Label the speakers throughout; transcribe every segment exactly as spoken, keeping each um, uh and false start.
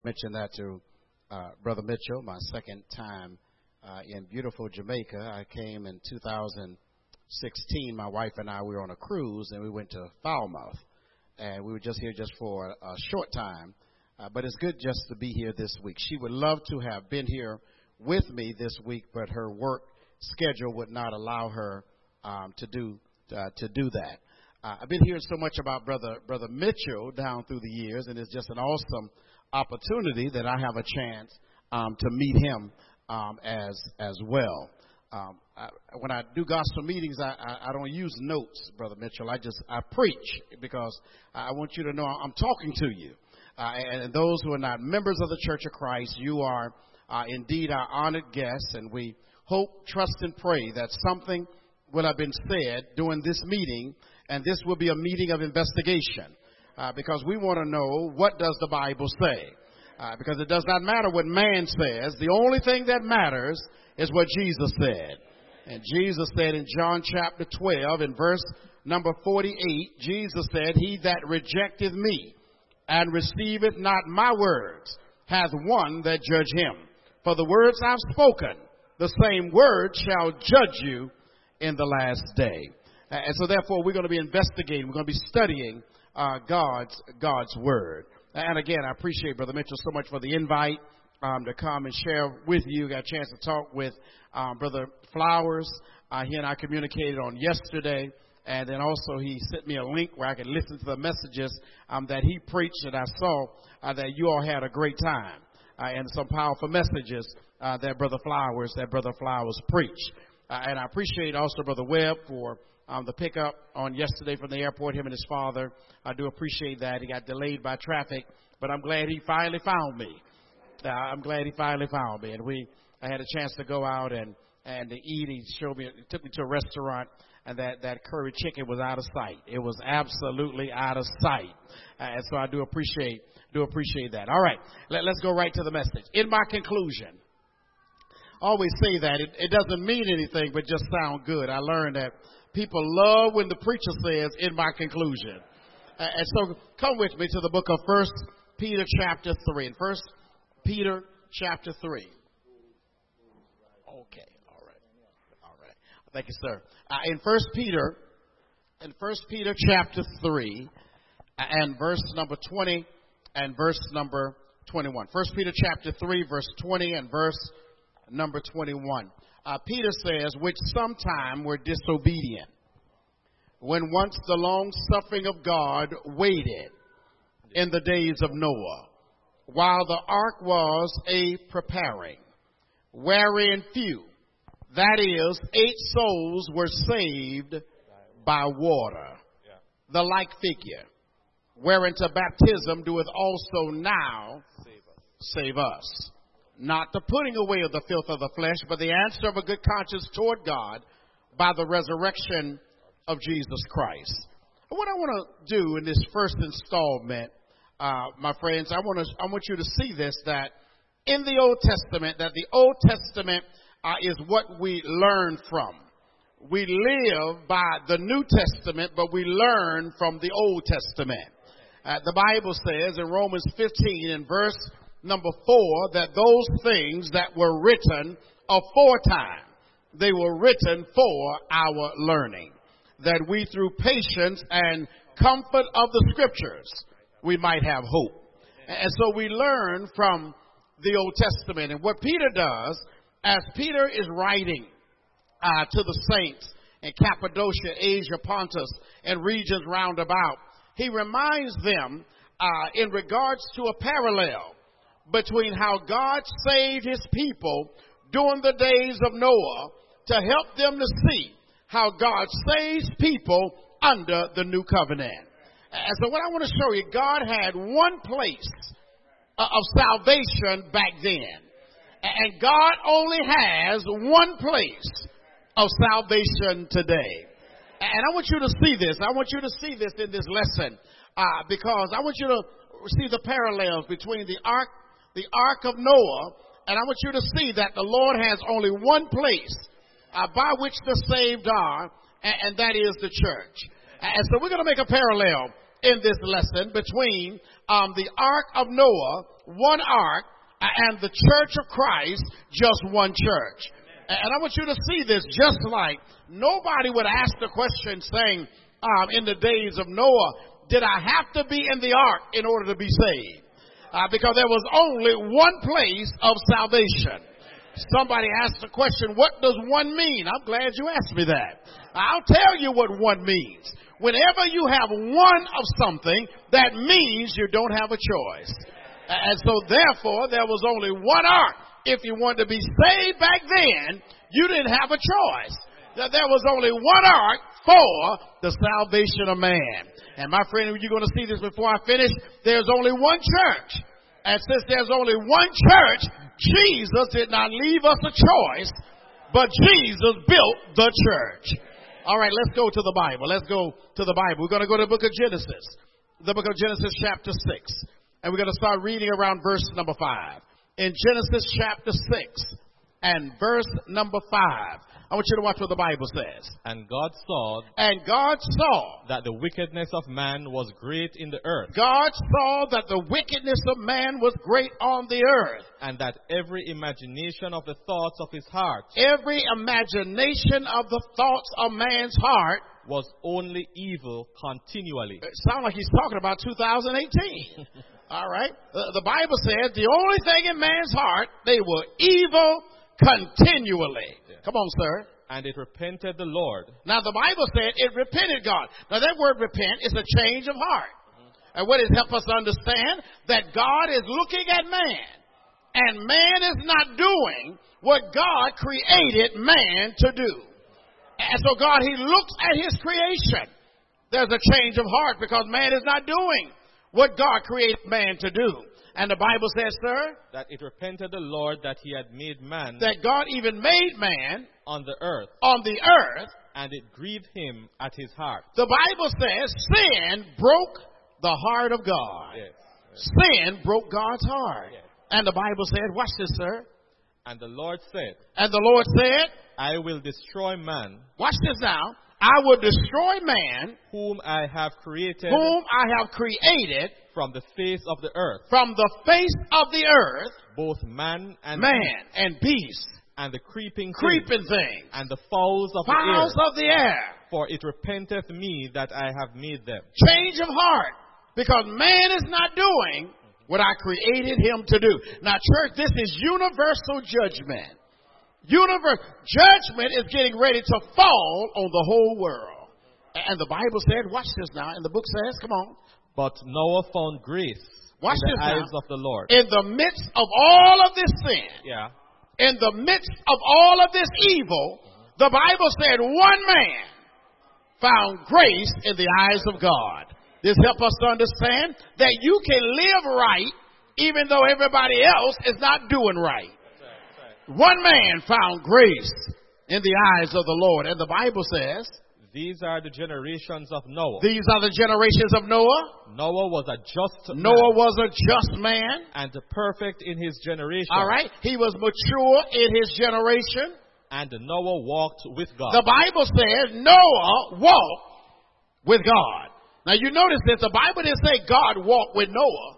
Speaker 1: Mention that to uh, Brother Mitchell, my second time uh, in beautiful Jamaica. I came in two thousand sixteen. My wife and I, we were on a cruise, and we went to Falmouth. And we were just here just for a, a short time. Uh, but it's good just to be here this week. She would love to have been here with me this week, but her work schedule would not allow her um, to do uh, to do that. Uh, I've been hearing so much about Brother Brother Mitchell down through the years, and it's just an awesome opportunity that I have a chance um, to meet him um, as as well. Um, I, when I do gospel meetings, I, I, I don't use notes, Brother Mitchell. I just I preach because I want you to know I'm talking to you. Uh, and, and those who are not members of the Church of Christ, you are uh, indeed our honored guests, and we hope, trust, and pray that something will have been said during this meeting, and this will be a meeting of investigation. Uh, because we want to know, what does the Bible say? Uh, because it does not matter what man says. The only thing that matters is what Jesus said. And Jesus said in John chapter twelve, in verse number forty-eight, Jesus said, "He that rejecteth me and receiveth not my words hath one that judge him. For the words I've spoken, the same word shall judge you in the last day." Uh, and so therefore we're going to be investigating, we're going to be studying Uh, God's God's word. And again, I appreciate Brother Mitchell so much for the invite um, to come and share with you. Got a chance to talk with um, Brother Flowers. Uh, he and I communicated on yesterday, and then also he sent me a link where I could listen to the messages um, that he preached, and I saw uh, that you all had a great time uh, and some powerful messages uh, that Brother Flowers that Brother Flowers preached. Uh, and I appreciate also Brother Webb for Um, the pickup on yesterday from the airport, him and his father. I do appreciate that. He got delayed by traffic, but I'm glad he finally found me. Uh, I'm glad he finally found me. And we, I had a chance to go out and, and to eat. He showed me, he took me to a restaurant, and that, that curry chicken was out of sight. It was absolutely out of sight. Uh, and so I do appreciate, do appreciate that. All right. Let, let's go right to the message. In my conclusion, I always say that it, it doesn't mean anything, but just sound good. I learned that people love when the preacher says, "In my conclusion." Uh, and so come with me to the book of First Peter chapter three. In First Peter chapter three. Okay. All right. All right. Thank you, sir. Uh, in First Peter, in First Peter chapter three, uh, and verse number twenty and verse number twenty-one. First Peter chapter three, verse twenty and verse number twenty-one. Uh, Peter says, "Which sometime were disobedient, when once the long suffering of God waited in the days of Noah, while the ark was a preparing, wherein few, that is, eight souls, were saved by water. The like figure, whereunto baptism doeth also now save us. Not the putting away of the filth of the flesh, but the answer of a good conscience toward God by the resurrection of Jesus Christ." What I want to do in this first installment, uh, my friends, I want to, I want you to see this, that in the Old Testament, that the Old Testament uh, is what we learn from. We live by the New Testament, but we learn from the Old Testament. Uh, the Bible says in Romans fifteen in verse number four, that those things that were written aforetime, they were written for our learning, that we through patience and comfort of the scriptures, we might have hope. And so we learn from the Old Testament. And what Peter does, as Peter is writing uh, to the saints in Cappadocia, Asia, Pontus, and regions round about, he reminds them uh, in regards to a parallel between how God saved his people during the days of Noah to help them to see how God saves people under the new covenant. And so what I want to show you, God had one place of salvation back then. And God only has one place of salvation today. And I want you to see this. I want you to see this in this lesson uh, because I want you to see the parallels between the ark the ark of Noah, and I want you to see that the Lord has only one place uh, by which the saved are, and, and that is the church. And so we're going to make a parallel in this lesson between um, the ark of Noah, one ark, and the church of Christ, just one church. And I want you to see this, just like nobody would ask the question saying, um, in the days of Noah, did I have to be in the ark in order to be saved? Uh, because there was only one place of salvation. Somebody asked the question, what does one mean? I'm glad you asked me that. I'll tell you what one means. Whenever you have one of something, that means you don't have a choice. And so therefore, there was only one ark. If you wanted to be saved back then, you didn't have a choice. There was only one ark for the salvation of man. And my friend, you're going to see this before I finish. There's only one church. And since there's only one church, Jesus did not leave us a choice, but Jesus built the church. All right, let's go to the Bible. Let's go to the Bible. We're going to go to the book of Genesis, the book of Genesis chapter six. And we're going to start reading around verse number five. In Genesis chapter six and verse number five. I want you to watch what the Bible says.
Speaker 2: And God saw,
Speaker 1: and God saw
Speaker 2: that the wickedness of man was great in the earth.
Speaker 1: God saw that the wickedness of man was great on the earth.
Speaker 2: And that every imagination of the thoughts of his heart,
Speaker 1: every imagination of the thoughts of man's heart,
Speaker 2: was only evil continually.
Speaker 1: It sounds like he's talking about two thousand eighteen. All right. The, the Bible says the only thing in man's heart, they were evil continually. Yeah. Come on, sir.
Speaker 2: And it repented the Lord.
Speaker 1: Now, the Bible said it repented God. Now, that word repent is a change of heart. Mm-hmm. And what it helps us understand that God is looking at man. And man is not doing what God created man to do. And so God, he looks at his creation. There's a change of heart because man is not doing what God created man to do. And the Bible says, sir,
Speaker 2: that it repented the Lord that he had made man,
Speaker 1: that God even made man
Speaker 2: on the earth,
Speaker 1: on the earth,
Speaker 2: and it grieved him at his heart.
Speaker 1: The Bible says sin broke the heart of God.
Speaker 2: Yes, yes.
Speaker 1: Sin broke God's heart. Yes. And the Bible said, watch this, sir.
Speaker 2: And the Lord said,
Speaker 1: and the Lord said,
Speaker 2: I will destroy man.
Speaker 1: Watch this now. I will destroy man,
Speaker 2: whom I have created,
Speaker 1: whom I have created
Speaker 2: from the face of the earth,
Speaker 1: from the face of the earth,
Speaker 2: both man and
Speaker 1: man
Speaker 2: beast,
Speaker 1: and beast,
Speaker 2: and the creeping
Speaker 1: creeping
Speaker 2: things,
Speaker 1: things,
Speaker 2: and the fowls of
Speaker 1: fowls
Speaker 2: the air,
Speaker 1: of the air.
Speaker 2: For it repenteth me that I have made them.
Speaker 1: Change of heart, because man is not doing what I created him to do. Now, church, this is universal judgment. Universal judgment is getting ready to fall on the whole world. And the Bible said, watch this now, and the book says, come on.
Speaker 2: But Noah found grace
Speaker 1: watch
Speaker 2: in the
Speaker 1: this
Speaker 2: eyes
Speaker 1: now.
Speaker 2: of the Lord.
Speaker 1: In the midst of all of this sin,
Speaker 2: yeah.
Speaker 1: in the midst of all of this evil, the Bible said one man found grace in the eyes of God. This helps us to understand that you can live right even though everybody else is not doing right. One man found grace in the eyes of the Lord. And the Bible says,
Speaker 2: these are the generations of Noah.
Speaker 1: These are the generations of Noah.
Speaker 2: Noah was a just man.
Speaker 1: Noah was a just man.
Speaker 2: And perfect in his generation.
Speaker 1: All right. He was mature in his generation.
Speaker 2: And Noah walked with God.
Speaker 1: The Bible says Noah walked with God. Now you notice that the Bible didn't say God walked with Noah.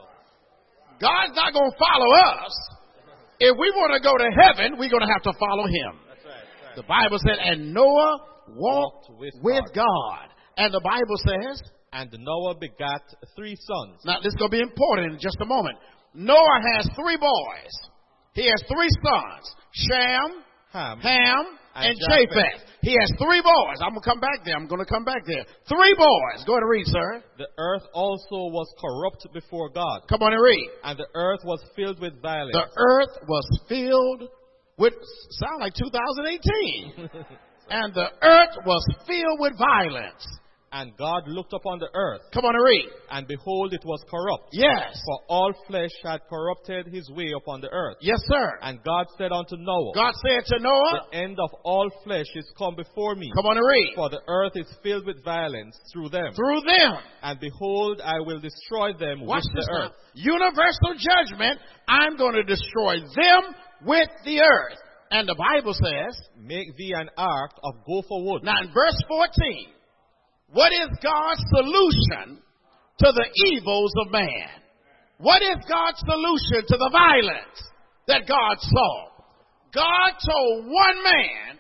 Speaker 1: God's not going to follow us. If we want to go to heaven, we're going to have to follow him.
Speaker 2: That's right, that's right.
Speaker 1: The Bible said, and Noah walked,
Speaker 2: walked with,
Speaker 1: with
Speaker 2: God.
Speaker 1: God. And the Bible says,
Speaker 2: and Noah begat three sons.
Speaker 1: Now, this is going to be important in just a moment. Noah has three boys. He has three sons, Shem,
Speaker 2: Ham,
Speaker 1: Ham and,
Speaker 2: and
Speaker 1: Japheth.
Speaker 2: Japheth.
Speaker 1: He has three boys. I'm going to come back there. I'm going to come back there. Three boys. Go ahead and read, sir.
Speaker 2: The earth also was corrupt before God.
Speaker 1: Come on and read.
Speaker 2: And the earth was filled with violence.
Speaker 1: The earth was filled with, sound like two thousand eighteen. And the earth was filled with violence.
Speaker 2: And God looked upon the earth.
Speaker 1: Come on and read.
Speaker 2: And behold, it was corrupt.
Speaker 1: Yes.
Speaker 2: For all flesh had corrupted his way upon the earth.
Speaker 1: Yes, sir.
Speaker 2: And God said unto Noah.
Speaker 1: God said to Noah.
Speaker 2: The end of all flesh is come before me.
Speaker 1: Come on and read.
Speaker 2: For the earth is filled with violence through them.
Speaker 1: Through them.
Speaker 2: And behold, I will destroy them
Speaker 1: Watch
Speaker 2: with the earth.
Speaker 1: Now. Universal judgment. I'm going to destroy them with the earth. And the Bible says.
Speaker 2: Make thee an ark of gopher wood.
Speaker 1: Now in verse fourteen. What is God's solution to the evils of man? What is God's solution to the violence that God saw? God told one man,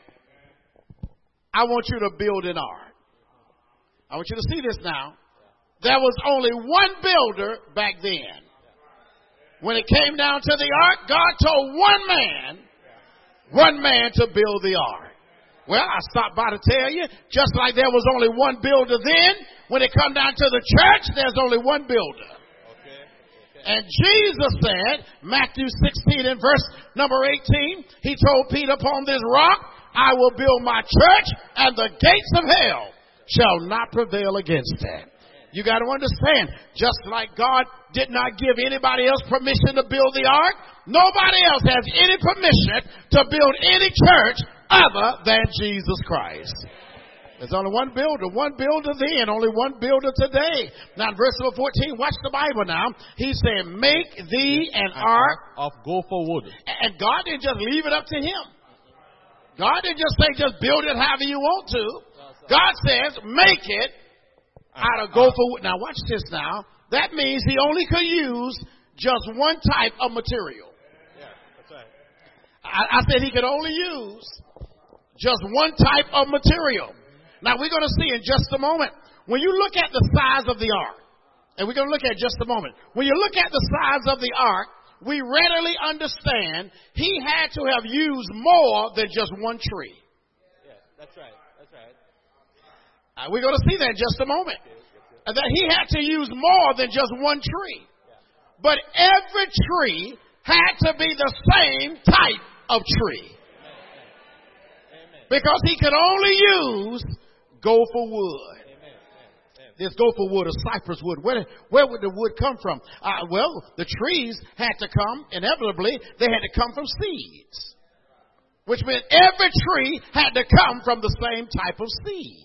Speaker 1: I want you to build an ark. I want you to see this now. There was only one builder back then. When it came down to the ark, God told one man, one man to build the ark. Well, I stopped by to tell you, just like there was only one builder then, when it come down to the church, there's only one builder. Okay. Okay. And Jesus said, Matthew sixteen and verse number eighteen, he told Peter, upon this rock, I will build my church, and the gates of hell shall not prevail against that. You got to understand, just like God did not give anybody else permission to build the ark, nobody else has any permission to build any church other than Jesus Christ. There's only one builder, one builder then, only one builder today. Now in verse number fourteen, watch the Bible now. He said, make thee an ark
Speaker 2: of gopher wood.
Speaker 1: And God didn't just leave it up to him. God didn't just say, just build it however you want to. God says, make it out of gopher wood. Now watch this now. That means he only could use just one type of material.
Speaker 2: Yeah, that's right.
Speaker 1: I, I said he could only use just one type of material. Now we're going to see in just a moment. When you look at the size of the ark, and we're going to look at just a moment. When you look at the size of the ark, we readily understand he had to have used more than just one tree.
Speaker 2: Yeah, that's right. That's right.
Speaker 1: Uh, we're going to see that in just a moment. And that he had to use more than just one tree. But every tree had to be the same type of tree. Because he could only use gopher wood. This gopher wood or cypress wood. Where, where would the wood come from? Uh, well, the trees had to come, inevitably, they had to come from seeds. Which meant every tree had to come from the same type of seed.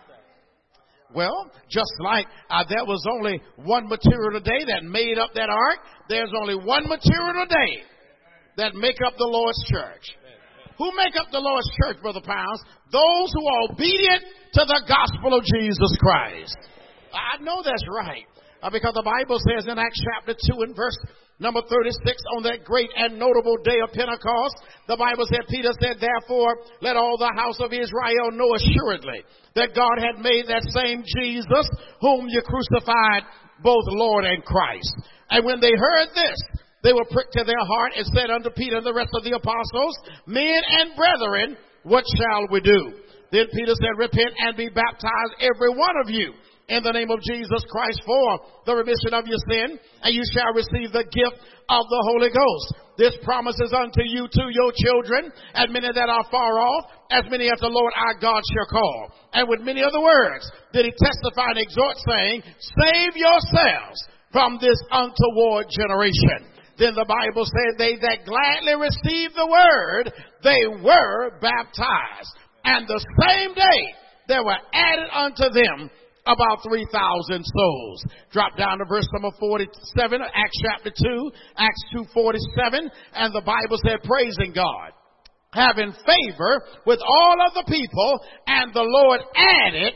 Speaker 1: Well, just like uh, there was only one material today that made up that ark, there's only one material today that make up the Lord's church. Who make up the Lord's church, Brother Pounds? Those who are obedient to the gospel of Jesus Christ. I know that's right. Uh, because the Bible says in Acts chapter two and verse number thirty-six, on that great and notable day of Pentecost, the Bible said, Peter said, therefore, let all the house of Israel know assuredly that God had made that same Jesus whom you crucified, both Lord and Christ. And when they heard this, they were pricked to their heart and said unto Peter and the rest of the apostles, men and brethren, what shall we do? Then Peter said, repent and be baptized, every one of you, in the name of Jesus Christ for the remission of your sin, and you shall receive the gift of the Holy Ghost. This promise is unto you, to your children, and many that are far off, as many as the Lord our God shall call. And with many other words did he testify and exhort, saying, save yourselves from this untoward generation. Then the Bible said, they that gladly received the word, they were baptized. And the same day there were added unto them about three thousand souls. Drop down to verse number forty-seven, Acts chapter two, Acts two forty-seven, and the Bible said, praising God, having favor with all of the people, and the Lord added,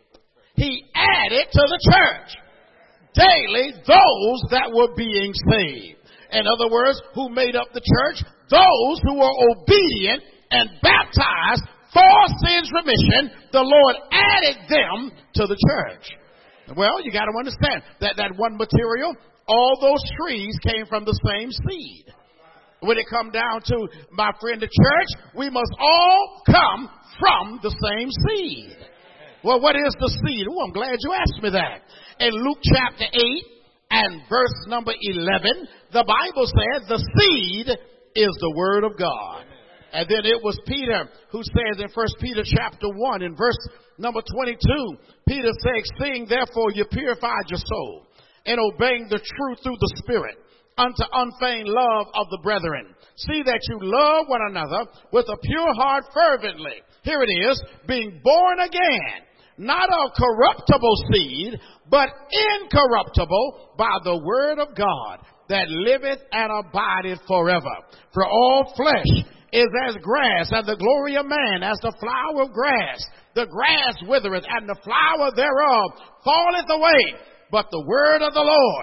Speaker 1: he added to the church daily those that were being saved. In other words, who made up the church? Those who were obedient and baptized for sins remission. The Lord added them to the church. Well, you got to understand that that one material, all those trees came from the same seed. When it come down to, my friend, the church, we must all come from the same seed. Well, what is the seed? Oh, I'm glad you asked me that. In Luke chapter eight and verse number eleven, the Bible says the seed is the word of God. And then it was Peter who says in First Peter chapter one in verse number twenty-two, Peter says, seeing therefore you purified your soul in obeying the truth through the Spirit unto unfeigned love of the brethren. See that you love one another with a pure heart fervently. Here it is, being born again, not of corruptible seed, but incorruptible by the word of God that liveth and abideth forever. For all flesh is as grass, and the glory of man as the flower of grass. The grass withereth, and the flower thereof falleth away. But the word of the Lord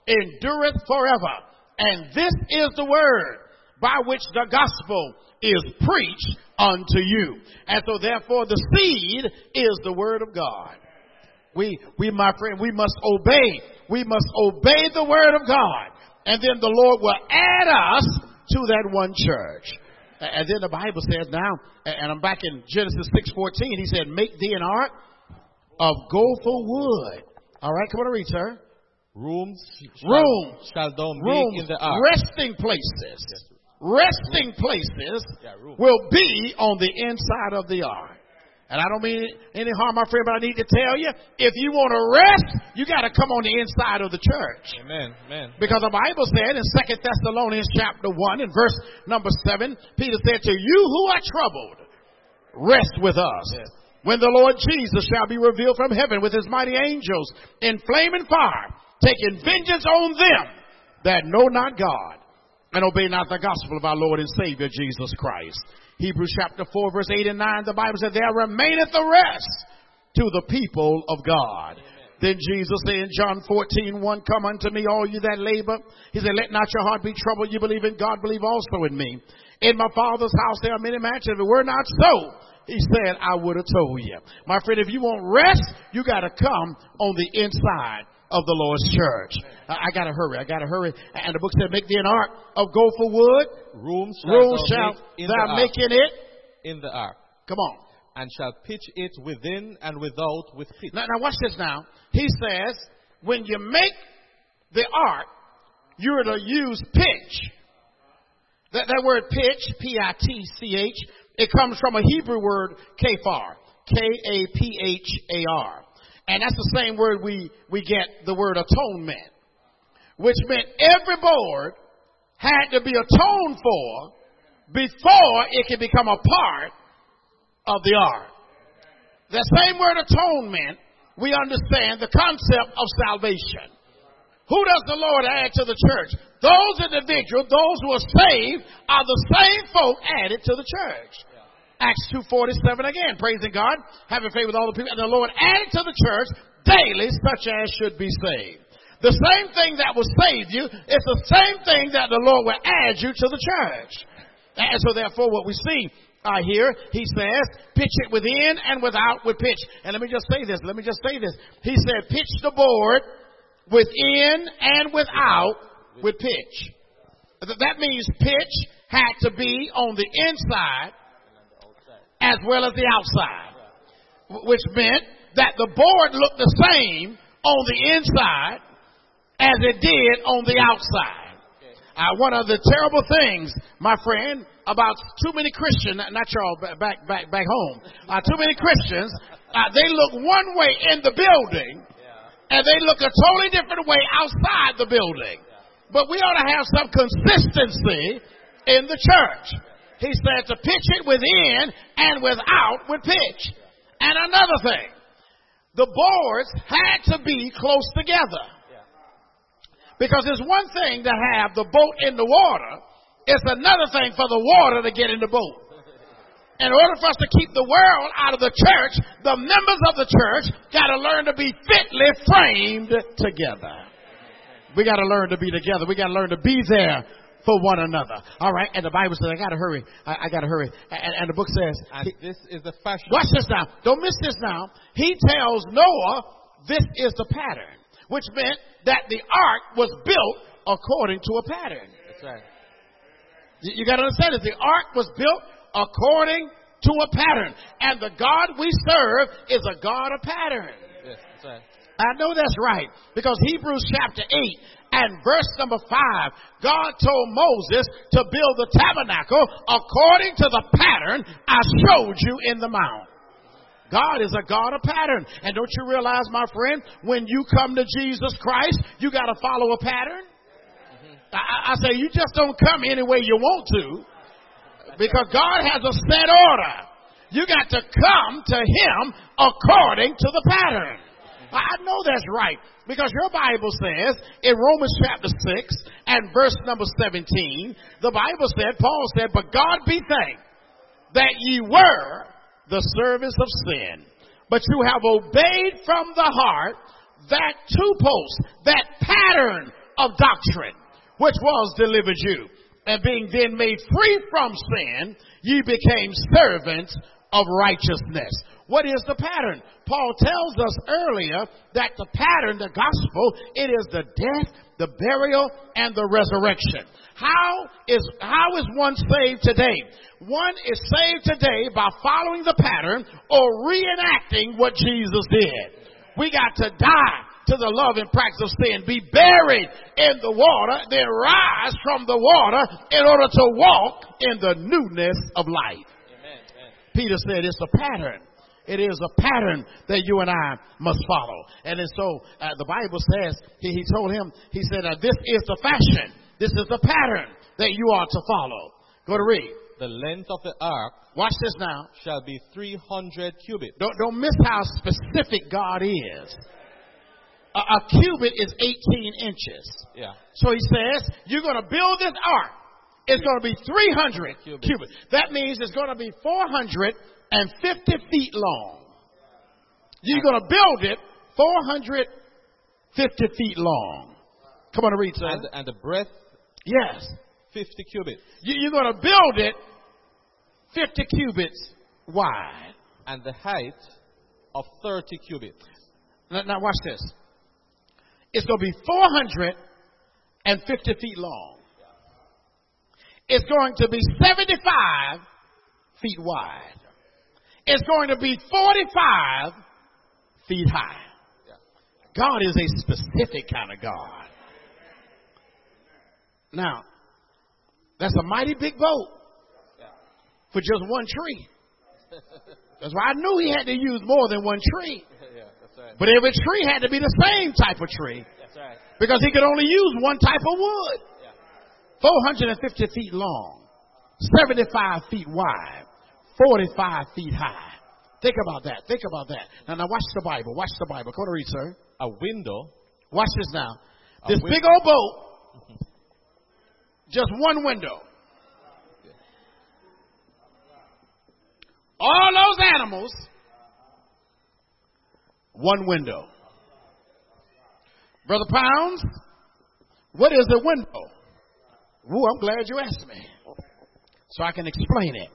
Speaker 1: endureth forever. And this is the word by which the gospel is preached unto you. And so therefore the seed is the word of God. We, we, my friend, we must obey. We must obey the word of God. And then the Lord will add us to that one church. And then the Bible says now, and I'm back in Genesis six fourteen, he said, make thee an ark of gopher wood. All right, come on and read, sir.
Speaker 2: Rooms,
Speaker 1: Rooms,
Speaker 2: shall thou make
Speaker 1: rooms,
Speaker 2: in the ark.
Speaker 1: resting places, resting places
Speaker 2: Yeah, room.
Speaker 1: will be on the inside of the ark. And I don't mean any harm, my friend, but I need to tell you, if you want to rest, you got to come on the inside of the church.
Speaker 2: Amen. Amen.
Speaker 1: Because the Bible said in Second Thessalonians chapter one and verse number seven, Peter said, to you who are troubled, rest with us.
Speaker 2: Yes.
Speaker 1: When the Lord Jesus shall be revealed from heaven with his mighty angels in flaming fire, taking vengeance on them that know not God and obey not the gospel of our Lord and Savior Jesus Christ. Hebrews chapter four verse eight and nine, the Bible said, there remaineth the rest to the people of God. Amen. Then Jesus said in John fourteen one, come unto me, all you that labor. He said, let not your heart be troubled. You believe in God, believe also in me. In my Father's house there are many mansions. If it were not so, he said, I would have told you. My friend, if you want rest, you got to come on the inside of the Lord's church. I, I got to hurry. I got to hurry. And the book said, make thee an ark of gopher wood.
Speaker 2: Rooms shall
Speaker 1: Rooms
Speaker 2: thou
Speaker 1: shall
Speaker 2: make in
Speaker 1: thou
Speaker 2: the ark.
Speaker 1: make in it.
Speaker 2: In the ark.
Speaker 1: Come on.
Speaker 2: And shall pitch it within and without with pitch.
Speaker 1: Now, now watch this now. He says, when you make the ark, you're to use pitch. That, that word pitch, P I T C H, it comes from a Hebrew word, kaphar, K A P H A R. And that's the same word we, we get the word atonement, which meant every board had to be atoned for before it could become a part of the ark. The same word atonement, we understand the concept of salvation. Who does the Lord add to the church? Those individuals, those who are saved, are the same folk added to the church. Yeah. Acts two forty-seven again, praising God, having faith with all the people, and the Lord added to the church daily such as should be saved. The same thing that will save you is the same thing that the Lord will add you to the church. And so therefore what we see uh, here, he says, pitch it within and without with pitch. And let me just say this, let me just say this. He said, pitch the board within and without with pitch. That means pitch had to be on the inside as well as the outside, which meant that the board looked the same on the inside as it did on the outside. Uh, one of the terrible things, my friend, about too many Christians, not y'all back back back home, uh, too many Christians, uh, they look one way in the building, and they look a totally different way outside the building. But we ought to have some consistency in the church. He said to pitch it within and without with pitch. And another thing, the boards had to be close together. Because it's one thing to have the boat in the water. It's another thing for the water to get in the boat. In order for us to keep the world out of the church, the members of the church got to learn to be fitly framed together. We got to learn to be together. We got to learn to be there for one another. All right. And the Bible says, I got to hurry. I, I got to hurry. And, and the book says,
Speaker 2: and
Speaker 1: he,
Speaker 2: this is the fashion.
Speaker 1: Watch this now. Don't miss this now. He tells Noah, this is the pattern, which meant that the ark was built according to a pattern.
Speaker 2: That's right.
Speaker 1: You, you got to understand that the ark was built according to a pattern. And the God we serve is a God of pattern.
Speaker 2: Yes, that's right.
Speaker 1: I know that's right, because Hebrews chapter eight and verse number five, God told Moses to build the tabernacle according to the pattern I showed you in the mount. God is a God of pattern. And don't you realize, my friend, when you come to Jesus Christ, you got to follow a pattern? Mm-hmm. I, I say you just don't come any way you want to, because God has a set order. You got to come to him according to the pattern. I know that's right, because your Bible says in Romans chapter six and verse number seventeen, the Bible said, Paul said, but God be thanked that ye were the service of sin, but you have obeyed from the heart that two posts, that pattern of doctrine, which was delivered you. And being then made free from sin, ye became servants of righteousness. What is the pattern? Paul tells us earlier that the pattern, the gospel, it is the death, the burial, and the resurrection. How is, how is one saved today? One is saved today by following the pattern or reenacting what Jesus did. We got to die to the love and practice of sin, be buried in the water, then rise from the water in order to walk in the newness of life. Amen. Amen. Peter said it's a pattern. It is a pattern that you and I must follow. And then so uh, the Bible says, he, he told him, he said, uh, this is the fashion. This is the pattern that you are to follow. Go to read.
Speaker 2: The length of the ark,
Speaker 1: watch this now,
Speaker 2: shall be three hundred cubits.
Speaker 1: Don't, don't miss how specific God is. A, a cubit is eighteen inches.
Speaker 2: Yeah.
Speaker 1: So he says, you're going to build this ark. It's going to be three hundred cubits. cubits. That means it's going to be four hundred fifty feet long. You're going to build it four hundred fifty feet long. Come on and read, sir.
Speaker 2: And, and the breadth?
Speaker 1: Yes.
Speaker 2: fifty cubits.
Speaker 1: You, you're going to build it fifty cubits wide.
Speaker 2: And the height of thirty cubits.
Speaker 1: Now, now watch this. It's going to be four hundred fifty feet long. It's going to be seventy-five feet wide. It's going to be forty-five feet high. God is a specific kind of God. Now, that's a mighty big boat for just one tree. That's why I knew he had to use more than one tree.
Speaker 2: Yeah, that's right.
Speaker 1: But every tree had to be the same type of tree.
Speaker 2: That's right.
Speaker 1: Because he could only use one type of wood.
Speaker 2: Yeah.
Speaker 1: four hundred fifty feet long, seventy-five feet wide, forty-five feet high. Think about that. Think about that. Now, now watch the Bible. Watch the Bible. Go to read, sir.
Speaker 2: A window.
Speaker 1: Watch this now.
Speaker 2: A
Speaker 1: This
Speaker 2: win-
Speaker 1: big old boat, just one window. All those animals, one window. Brother Pounds, what is a window? Ooh, I'm glad you asked me, so I can explain it.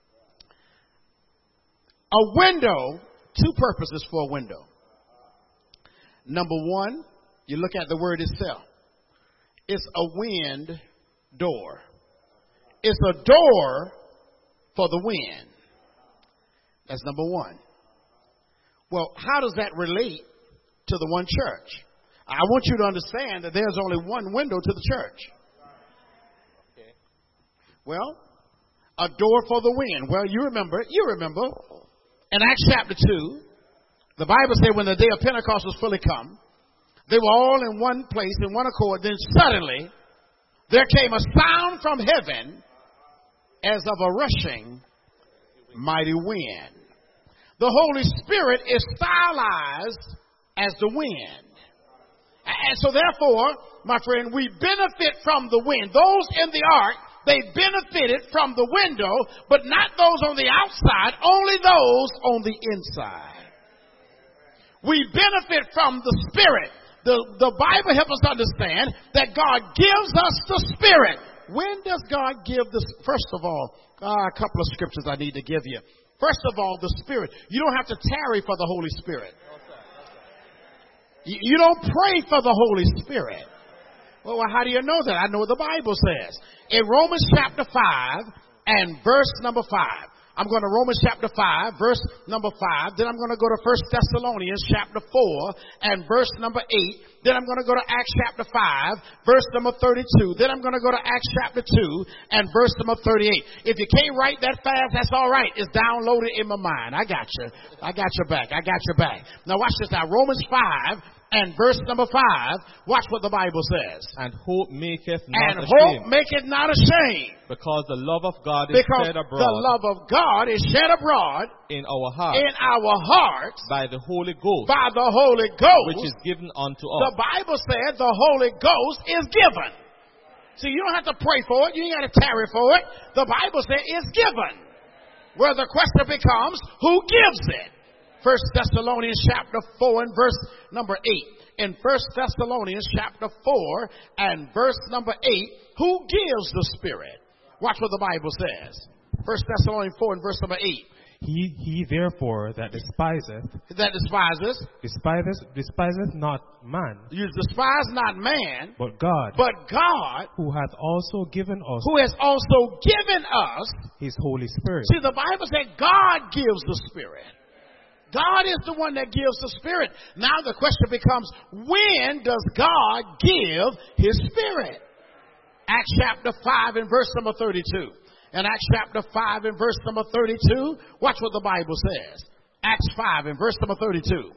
Speaker 1: A window, two purposes for a window. Number one, you look at the word itself. It's a wind door. It's a door for the wind. That's number one. Well, how does that relate to the one church? I want you to understand that there's only one window to the church.
Speaker 2: Okay.
Speaker 1: Well, a door for the wind. Well, you remember, you remember, in Acts chapter two, the Bible said when the day of Pentecost was fully come, they were all in one place, in one accord. Then suddenly, there came a sound from heaven as of a rushing mighty wind. The Holy Spirit is stylized as the wind. And so therefore, my friend, we benefit from the wind. Those in the ark, they benefited from the window, but not those on the outside, only those on the inside. We benefit from the Spirit. The, the Bible helps us understand that God gives us the Spirit. When does God give this? First of all, uh, a couple of scriptures I need to give you. First of all, the Spirit. You don't have to tarry for the Holy Spirit. You, you don't pray for the Holy Spirit. Well, how do you know that? I know what the Bible says. In Romans chapter five and verse number five. I'm going to Romans chapter five, verse number five. Then I'm going to go to First Thessalonians chapter four and verse number eight. Then I'm going to go to Acts chapter five, verse number thirty-two. Then I'm going to go to Acts chapter two and verse number thirty-eight. If you can't write that fast, that's all right. It's downloaded in my mind. I got you. I got your back. I got your back. Now watch this now. Romans five and verse number five. Watch what the Bible says.
Speaker 2: And hope maketh not
Speaker 1: And
Speaker 2: ashamed.
Speaker 1: hope maketh not ashamed.
Speaker 2: Because the love of God is
Speaker 1: Because
Speaker 2: shed abroad
Speaker 1: the love of God is shed abroad
Speaker 2: in our hearts
Speaker 1: in our hearts
Speaker 2: by the Holy Ghost,
Speaker 1: by the Holy Ghost,
Speaker 2: which is given unto
Speaker 1: the
Speaker 2: us.
Speaker 1: Bible said the Holy Ghost is given. See, you don't have to pray for it. You ain't got to tarry for it. The Bible said it's given. Where the question becomes, who gives it? First Thessalonians chapter four and verse number eight. in First Thessalonians chapter four and verse number eight, who gives the Spirit? Watch what the Bible says. First Thessalonians four and verse number eight.
Speaker 3: He, he therefore that despiseth,
Speaker 1: That despises,
Speaker 3: despiseth, despiseth not man,
Speaker 1: you despise not man,
Speaker 3: but God,
Speaker 1: but God,
Speaker 3: who hath also given us
Speaker 1: who has also given us.
Speaker 3: his Holy Spirit.
Speaker 1: See, the Bible said God gives the Spirit. God is the one that gives the Spirit. Now the question becomes, when does God give his Spirit? Acts chapter five and verse number thirty-two. In Acts chapter five and verse number thirty-two, watch what the Bible says. Acts five and verse number thirty-two.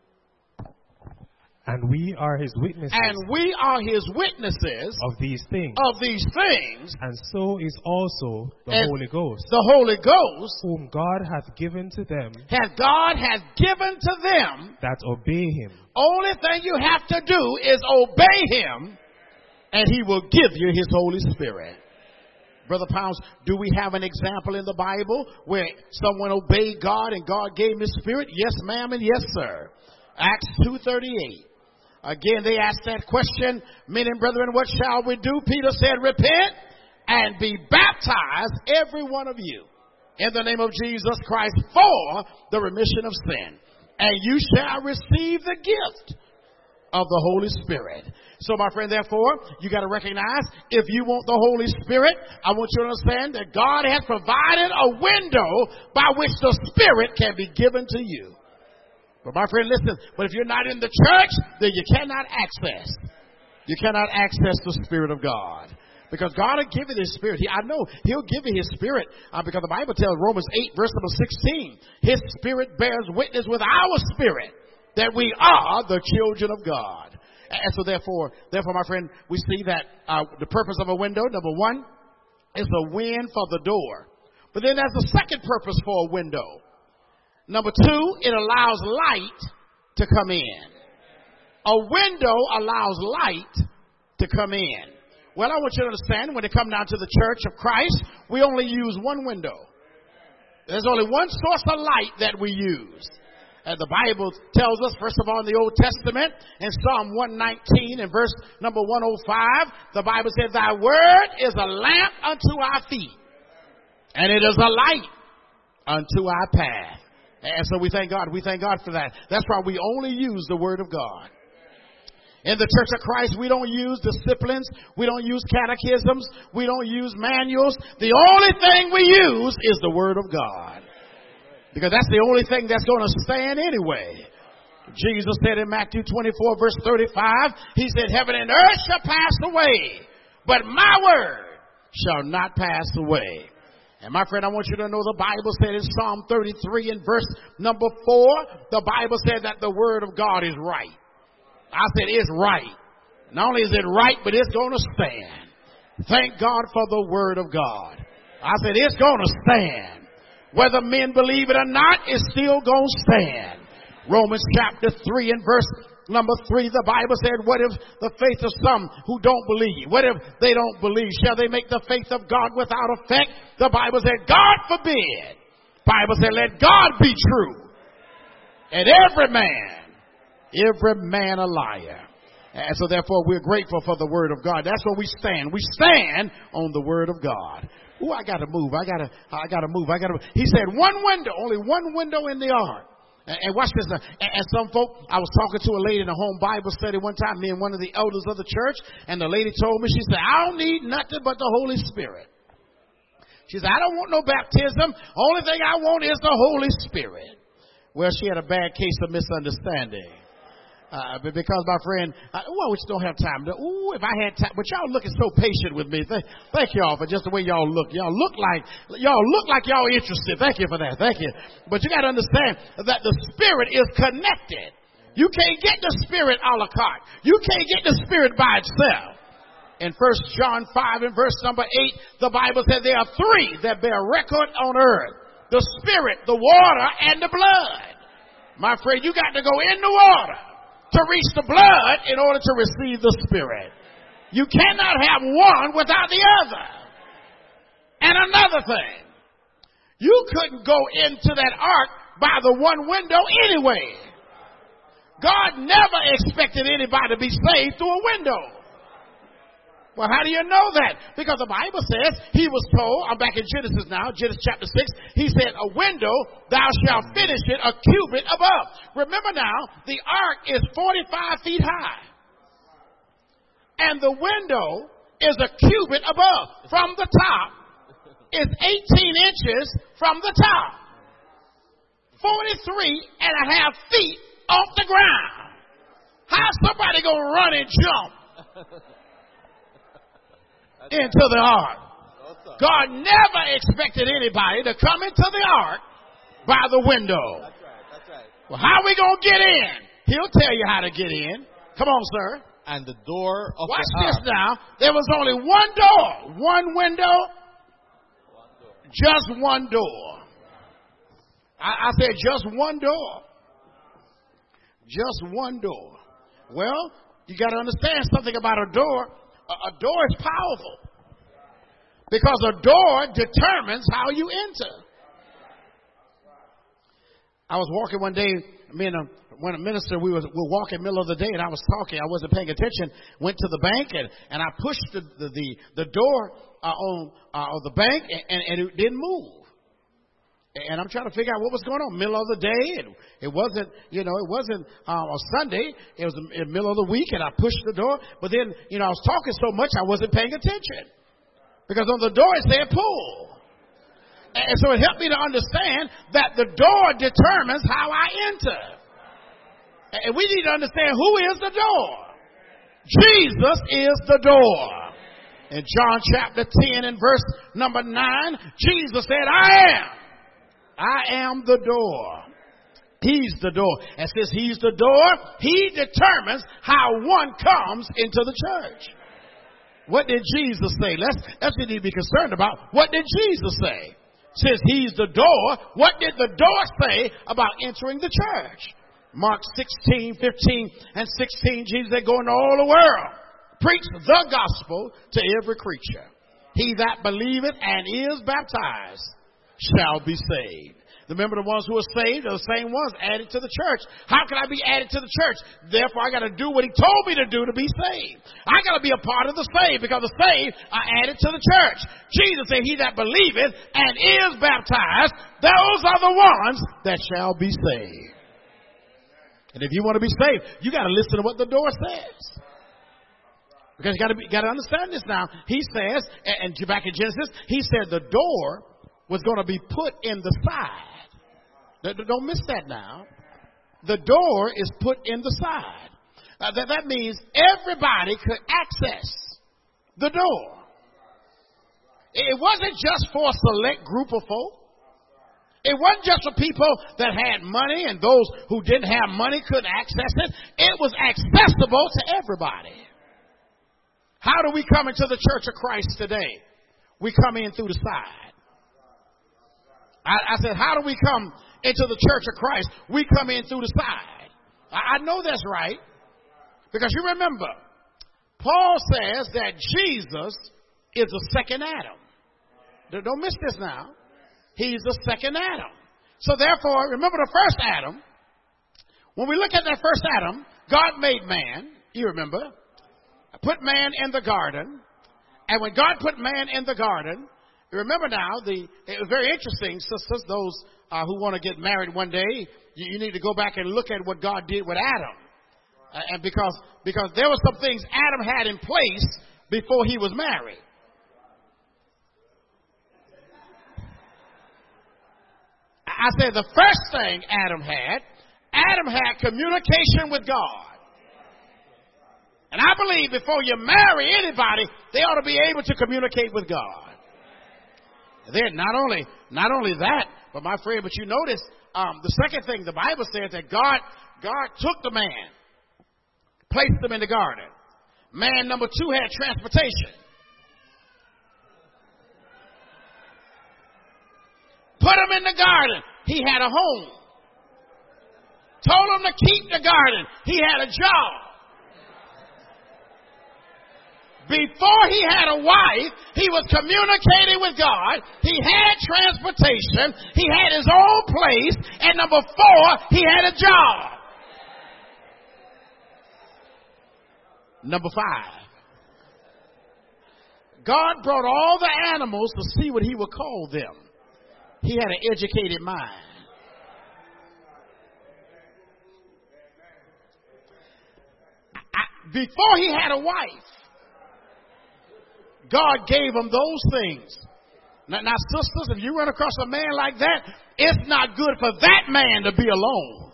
Speaker 3: And we are his witnesses
Speaker 1: And we are his witnesses
Speaker 3: of these things.
Speaker 1: of these things.
Speaker 3: And so is also the
Speaker 1: And
Speaker 3: Holy Ghost,
Speaker 1: The Holy Ghost,
Speaker 3: whom God hath given to them
Speaker 1: hath God has given to them.
Speaker 3: that obey him.
Speaker 1: Only thing you have to do is obey him, and he will give you his Holy Spirit. Brother Pounds, do we have an example in the Bible where someone obeyed God and God gave him his Spirit? Yes, ma'am, and yes, sir. Acts two thirty-eight. Again, they asked that question, men and brethren, what shall we do? Peter said, repent and be baptized, every one of you, in the name of Jesus Christ for the remission of sin. And you shall receive the gift of the Holy Spirit. So, my friend, therefore, you got to recognize, if you want the Holy Spirit, I want you to understand that God has provided a window by which the Spirit can be given to you. But my friend, listen, but if you're not in the church, then you cannot access. You cannot access the Spirit of God. Because God will give you his Spirit. He, I know he'll give you his Spirit. Uh, because the Bible tells Romans eight, verse number sixteen, his Spirit bears witness with our spirit that we are the children of God. And so therefore, therefore, my friend, we see that uh, the purpose of a window, number one, is the wind for the door. But then there's a second purpose for a window. Number two, it allows light to come in. A window allows light to come in. Well, I want you to understand, when it comes down to the church of Christ, we only use one window. There's only one source of light that we use. And the Bible tells us, first of all, in the Old Testament, in Psalm one nineteen and verse number one oh five, the Bible says, thy word is a lamp unto our feet, and it is a light unto our path. And so we thank God. We thank God for that. That's why we only use the word of God. In the Church of Christ, we don't use disciplines. We don't use catechisms. We don't use manuals. The only thing we use is the word of God. Because that's the only thing that's going to stand anyway. Jesus said in Matthew twenty-four, verse thirty-five, he said, heaven and earth shall pass away, but my word shall not pass away. And my friend, I want you to know the Bible said in Psalm thirty-three and verse number four, the Bible said that the word of God is right. I said it's right. Not only is it right, but it's going to stand. Thank God for the word of God. I said it's going to stand. Whether men believe it or not, it's still going to stand. Romans chapter three and verse number three, the Bible said, what if the faith of some who don't believe? What if they don't believe? Shall they make the faith of God without effect? The Bible said, God forbid. Bible said, let God be true, and every man, every man a liar. And so therefore we're grateful for the word of God. That's where we stand. We stand on the word of God. Ooh, I gotta move. I gotta, I gotta move. I gotta move. He said one window, only one window in the ark. And, and watch this. Uh, and, and some folk, I was talking to a lady in a home Bible study one time, me and one of the elders of the church, and the lady told me, she said, I don't need nothing but the Holy Spirit. She said, I don't want no baptism. Only thing I want is the Holy Spirit. Well, she had a bad case of misunderstanding. Uh, but because my friend, uh, well, we just don't have time. To, ooh, if I had time, but y'all looking so patient with me. Thank, thank y'all for just the way y'all look. Y'all look like, y'all look like y'all interested. Thank you for that. Thank you. But you got to understand that the Spirit is connected. You can't get the Spirit a la carte. You can't get the Spirit by itself. In First John five and verse number eight, the Bible said there are three that bear record on earth: the Spirit, the water, and the blood. My friend, you got to go in the water to reach the blood in order to receive the Spirit. You cannot have one without the other. And another thing, you couldn't go into that ark by the one window anyway. God never expected anybody to be saved through a window. Well, how do you know that? Because the Bible says he was told, I'm back in Genesis now, Genesis chapter six, he said, a window, thou shalt finish it a cubit above. Remember now, the ark is forty-five feet high. And the window is a cubit above. From the top is eighteen inches from the top. forty-three and a half feet off the ground. How's somebody going to run and jump into the ark? God never expected anybody to come into the ark by the window.
Speaker 2: That's right. That's right.
Speaker 1: Well, how are we going to get in? He'll tell you how to get in. Come on, sir.
Speaker 2: And the door of
Speaker 1: Watch
Speaker 2: the
Speaker 1: this
Speaker 2: ark.
Speaker 1: now. There was only one door, one window,
Speaker 2: One door.
Speaker 1: just one door. I, I said just one door. Just one door. Well, you got to understand something about a door. A, a door is powerful because a door determines how you enter. I was walking one day, me and a, when a minister, we was, we were walking in the middle of the day, and I was talking. I wasn't paying attention. Went to the bank, and, and I pushed the the, the, the door uh, on uh, of the bank, and, and it didn't move. And I'm trying to figure out what was going on. Middle of the day, and it wasn't, you know, it wasn't uh, on Sunday. It was in the middle of the week, and I pushed the door. But then, you know, I was talking so much, I wasn't paying attention. Because on the door, it said pull. And so it helped me to understand that the door determines how I enter. And we need to understand who is the door. Jesus is the door. In John chapter ten and verse number nine, Jesus said, I am. I am the door. He's the door. And since he's the door, he determines how one comes into the church. What did Jesus say? Let's, that's what we need to be concerned about. What did Jesus say? Since he's the door, what did the door say about entering the church? Mark sixteen, fifteen, and sixteen, Jesus said, go into all the world. Preach the gospel to every creature. He that believeth and is baptized shall be saved. Remember, the ones who are saved are the same ones added to the church. How can I be added to the church? Therefore, I got to do what he told me to do to be saved. I got to be a part of the saved, because the saved are added to the church. Jesus said, he that believeth and is baptized, those are the ones that shall be saved. And if you want to be saved, you got to listen to what the door says. Because you got to be, got to understand this now. He says, and back in Genesis, he said the door was going to be put in the side. Don't miss that now. The door is put in the side. Uh, that, that means everybody could access the door. It wasn't just for a select group of folk. It wasn't just for people that had money, and those who didn't have money couldn't access it. It was accessible to everybody. How do we come into the Church of Christ today? We come in through the side. I, I said, how do we come into the Church of Christ? We come in through the side. I, I know that's right. Because you remember, Paul says that Jesus is the second Adam. Don't miss this now. He's the second Adam. So therefore, remember the first Adam. When we look at that first Adam, God made man. You remember. Put man in the garden. And when God put man in the garden, remember now, the it was very interesting, sisters, those uh, who want to get married one day, you, you need to go back and look at what God did with Adam. Uh, and because, because there were some things Adam had in place before he was married. I said the first thing Adam had, Adam had communication with God. And I believe before you marry anybody, they ought to be able to communicate with God. Then not only not only that, but my friend, but you notice um, the second thing, the Bible says that God God took the man, placed him in the garden. Man number two had transportation. Put him in the garden. He had a home. Told him to keep the garden. He had a job. Before he had a wife, he was communicating with God. He had transportation. He had his own place. And number four, he had a job. Number five. God brought all the animals to see what he would call them. He had an educated mind. I, before he had a wife, God gave him those things. Now, now, sisters, if you run across a man like that, it's not good for that man to be alone.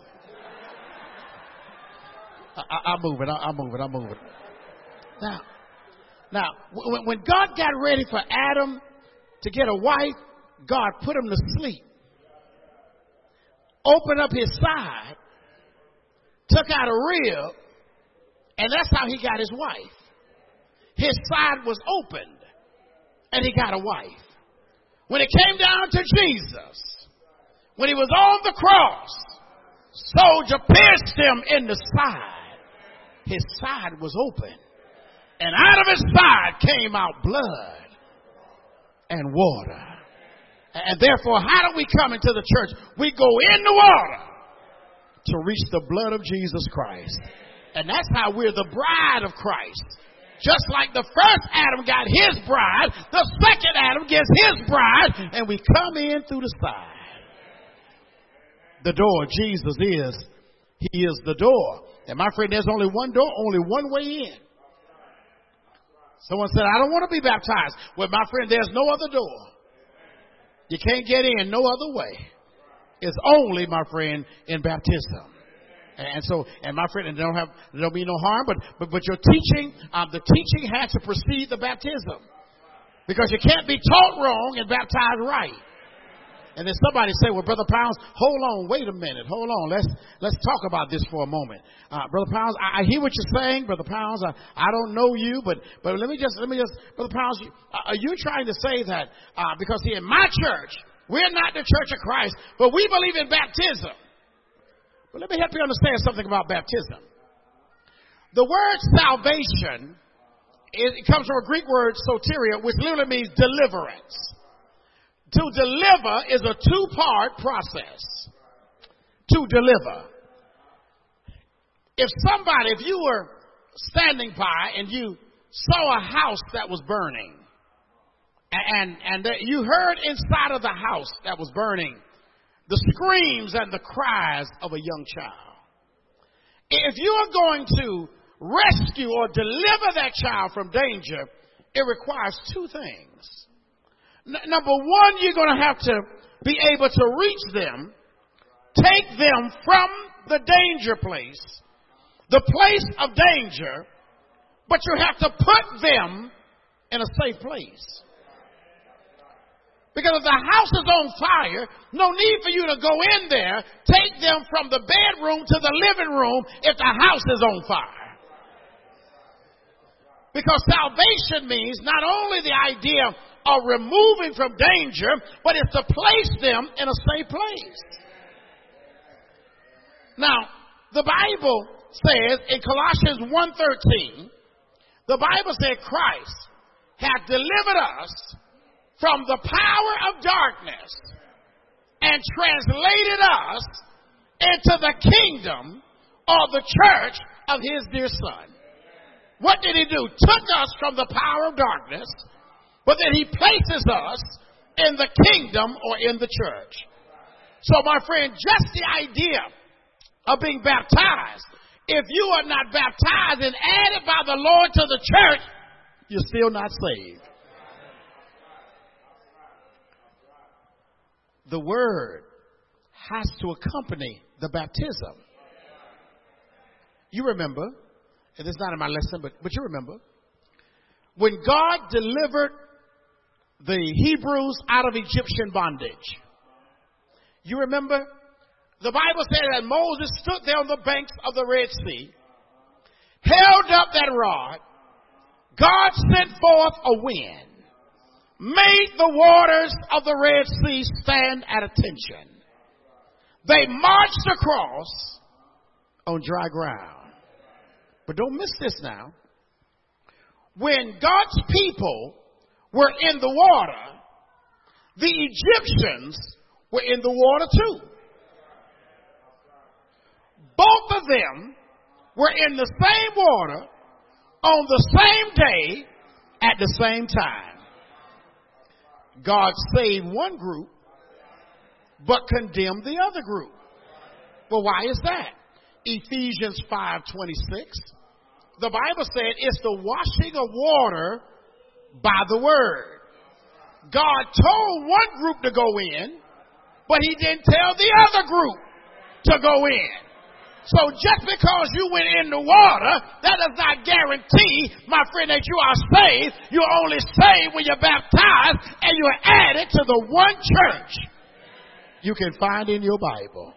Speaker 1: I, I, I'm moving, I, I'm moving, I'm moving. Now, now, when, when God got ready for Adam to get a wife, God put him to sleep, opened up his side, took out a rib, and that's how he got his wife. His side was opened, and he got a wife. When it came down to Jesus, when he was on the cross, soldier pierced him in the side. His side was open, and out of his side came out blood and water. And therefore, how do we come into the church? We go in the water to reach the blood of Jesus Christ. And that's how we're the bride of Christ. Just like the first Adam got his bride, the second Adam gets his bride, and we come in through the side. The door, Jesus is, he is the door. And my friend, there's only one door, only one way in. Someone said, I don't want to be baptized. Well, my friend, there's no other door. You can't get in no other way. It's only, my friend, in baptism. And so, and my friend, and don't have, there'll be no harm, but, but, but your teaching, um, the teaching has to precede the baptism. Because you can't be taught wrong and baptized right. And then somebody say, well, Brother Pounds, hold on, wait a minute, hold on, let's, let's talk about this for a moment. Uh, Brother Pounds, I, I hear what you're saying, Brother Pounds, I, I don't know you, but, but let me just, let me just, Brother Pounds, you, uh, are you trying to say that, uh, because here in my church, we're not the Church of Christ, but we believe in baptism. But let me help you understand something about baptism. The word salvation, it comes from a Greek word, soteria, which literally means deliverance. To deliver is a two-part process. To deliver. If somebody, if you were standing by and you saw a house that was burning, and, and that you heard inside of the house that was burning the screams and the cries of a young child. If you are going to rescue or deliver that child from danger, it requires two things. N- number one, you're going to have to be able to reach them, take them from the danger place, the place of danger, but you have to put them in a safe place. Because if the house is on fire, no need for you to go in there, take them from the bedroom to the living room if the house is on fire. Because salvation means not only the idea of removing from danger, but it's to place them in a safe place. Now, the Bible says in Colossians one thirteen, the Bible said Christ hath delivered us from the power of darkness and translated us into the kingdom or the church of his dear son. What did he do? Took us from the power of darkness, but then he places us in the kingdom or in the church. So my friend, just the idea of being baptized, if you are not baptized and added by the Lord to the church, you're still not saved. The word has to accompany the baptism. You remember, and it's not in my lesson, but, but you remember, when God delivered the Hebrews out of Egyptian bondage, you remember, the Bible said that Moses stood there on the banks of the Red Sea, held up that rod, God sent forth a wind, made the waters of the Red Sea stand at attention. They marched across on dry ground. But don't miss this now. When God's people were in the water, the Egyptians were in the water too. Both of them were in the same water, on the same day at the same time. God saved one group, but condemned the other group. Well, why is that? Ephesians five twenty-six. The Bible said it's the washing of water by the word. God told one group to go in, but he didn't tell the other group to go in. So just because you went in the water, that does not guarantee, my friend, that you are saved. You're only saved when you're baptized and you're added to the one church you can find in your Bible.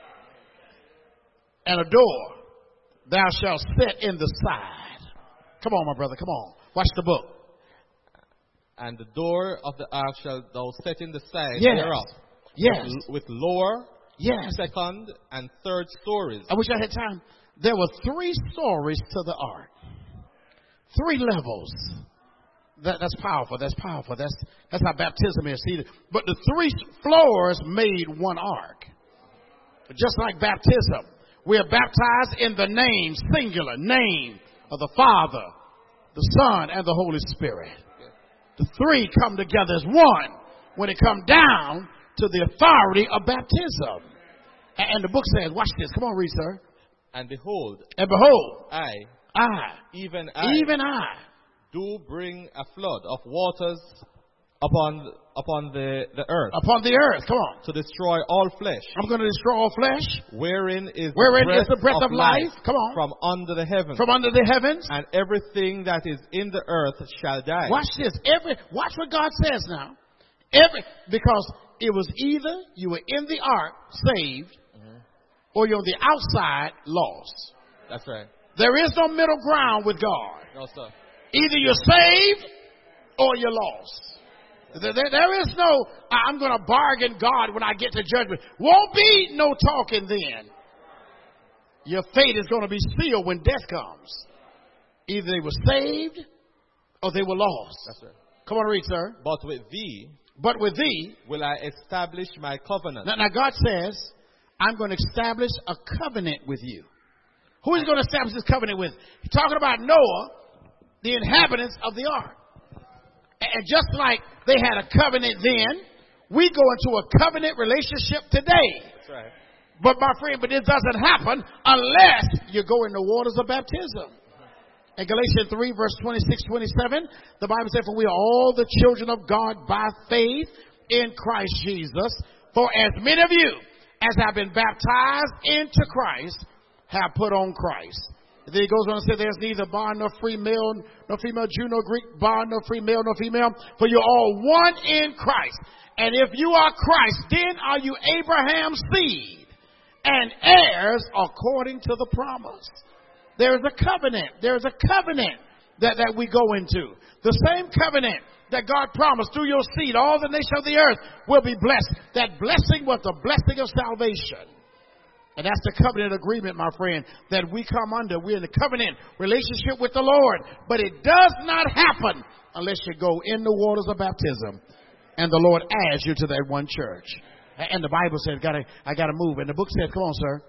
Speaker 1: And a door thou shalt set in the side. Come on, my brother, come on. Watch the book.
Speaker 2: And the door of the ark shall thou set in the side
Speaker 1: Yes.
Speaker 2: thereof.
Speaker 1: Yes.
Speaker 2: With lower,
Speaker 1: Yes.
Speaker 2: second, and third stories.
Speaker 1: I wish I had time. There were three stories to the ark. Three levels. That, that's powerful. That's powerful. That's that's how baptism is. See, but the three floors made one ark. Just like baptism. We are baptized in the name, singular, name of the Father, the Son, and the Holy Spirit. The three come together as one when it comes down to the authority of baptism. And the book says, watch this. Come on, read, sir.
Speaker 2: And behold,
Speaker 1: And behold,
Speaker 2: I,
Speaker 1: I,
Speaker 2: even I,
Speaker 1: even I,
Speaker 2: do bring a flood of waters upon upon the, the earth
Speaker 1: upon the earth, come on.
Speaker 2: to destroy all flesh,
Speaker 1: I'm going to destroy all flesh.
Speaker 2: wherein is
Speaker 1: Wherein
Speaker 2: the breath,
Speaker 1: is the breath of life. Come on.
Speaker 2: from under the heavens,
Speaker 1: From under the heavens.
Speaker 2: and everything that is in the earth shall die.
Speaker 1: Watch this. Every watch what God says now. Every because it was either you were in the ark saved, mm-hmm. or you're on the outside lost.
Speaker 2: That's right.
Speaker 1: There is no middle ground with God.
Speaker 2: No, sir.
Speaker 1: Either you're saved or you're lost. There, there, there is no, I'm going to bargain God when I get to judgment. Won't be no talking then. Your fate is going to be sealed when death comes. Either they were saved or they were lost.
Speaker 2: That's right.
Speaker 1: Come on, read, sir.
Speaker 2: But with thee
Speaker 1: But with thee,
Speaker 2: will I establish my covenant.
Speaker 1: now, now God says, I'm going to establish a covenant with you. Who is going to establish this covenant with? He's talking about Noah, the inhabitants of the ark. And just like they had a covenant then, we go into a covenant relationship today.
Speaker 2: That's right.
Speaker 1: But my friend, but it doesn't happen unless you go in the waters of baptism. In Galatians three, verse twenty-six, twenty-seven, the Bible says, for we are all the children of God by faith in Christ Jesus. For as many of you as have been baptized into Christ have put on Christ. And then he goes on and says, there's neither bond nor free male, nor female, Jew nor Greek, bond nor free male nor female, for you're all one in Christ. And if you are Christ, then are you Abraham's seed and heirs according to the promise. There is a covenant. There is a covenant that, that we go into. The same covenant that God promised through your seed, all the nations of the earth will be blessed. That blessing was the blessing of salvation. And that's the covenant agreement, my friend, that we come under. We're in a covenant relationship with the Lord. But it does not happen unless you go in the waters of baptism and the Lord adds you to that one church. And the Bible says, gotta, I got to move. And the book says, come on, sir.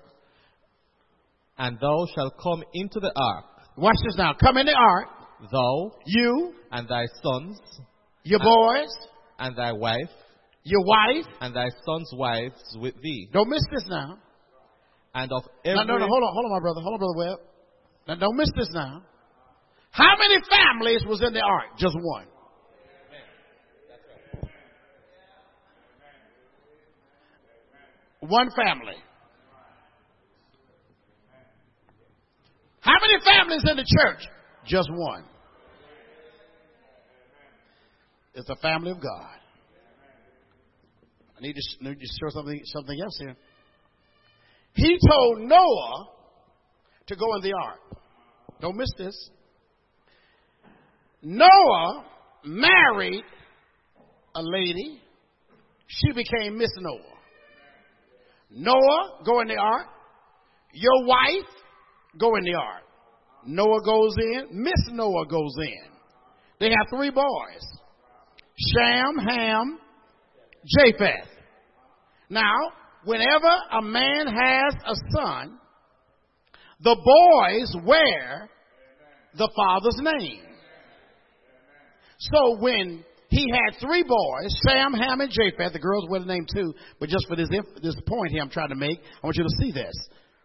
Speaker 2: And thou shalt come into the ark.
Speaker 1: Watch this now. Come in the ark.
Speaker 2: Thou,
Speaker 1: you,
Speaker 2: and thy sons,
Speaker 1: your
Speaker 2: and,
Speaker 1: boys,
Speaker 2: and thy wife,
Speaker 1: your wife,
Speaker 2: and thy sons' wives with thee.
Speaker 1: Don't miss this now.
Speaker 2: And of every...
Speaker 1: No, no, no, hold on, hold on, my brother. Hold on, Brother Webb. Now, don't miss this now. How many families was in the ark? Just one. One family. How many families in the church? Just one. It's the family of God. I need to, need to show something, something else here. He told Noah to go in the ark. Don't miss this. Noah married a lady. She became Miss Noah. Noah, go in the ark. Your wife, go in the ark. Noah goes in. Miss Noah goes in. They have three boys. Shem, Ham, Japheth. Now, whenever a man has a son, the boys wear the father's name. So when he had three boys, Shem, Ham, and Japheth, the girls were the name too, but just for this, this point here I'm trying to make, I want you to see this.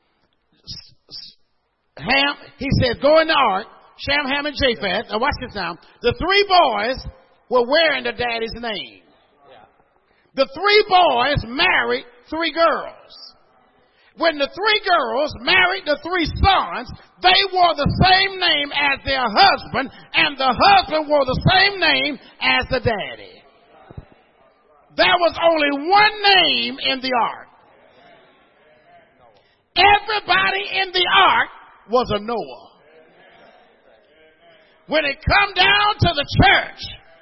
Speaker 1: Ham, he said, go in the ark, Shem, Ham, and Japheth. Now watch this now. The three boys were wearing the daddy's name. The three boys married three girls. When the three girls married the three sons, they wore the same name as their husband, and the husband wore the same name as the daddy. There was only one name in the ark. Everybody in the ark was a Noah. When it come down to the church,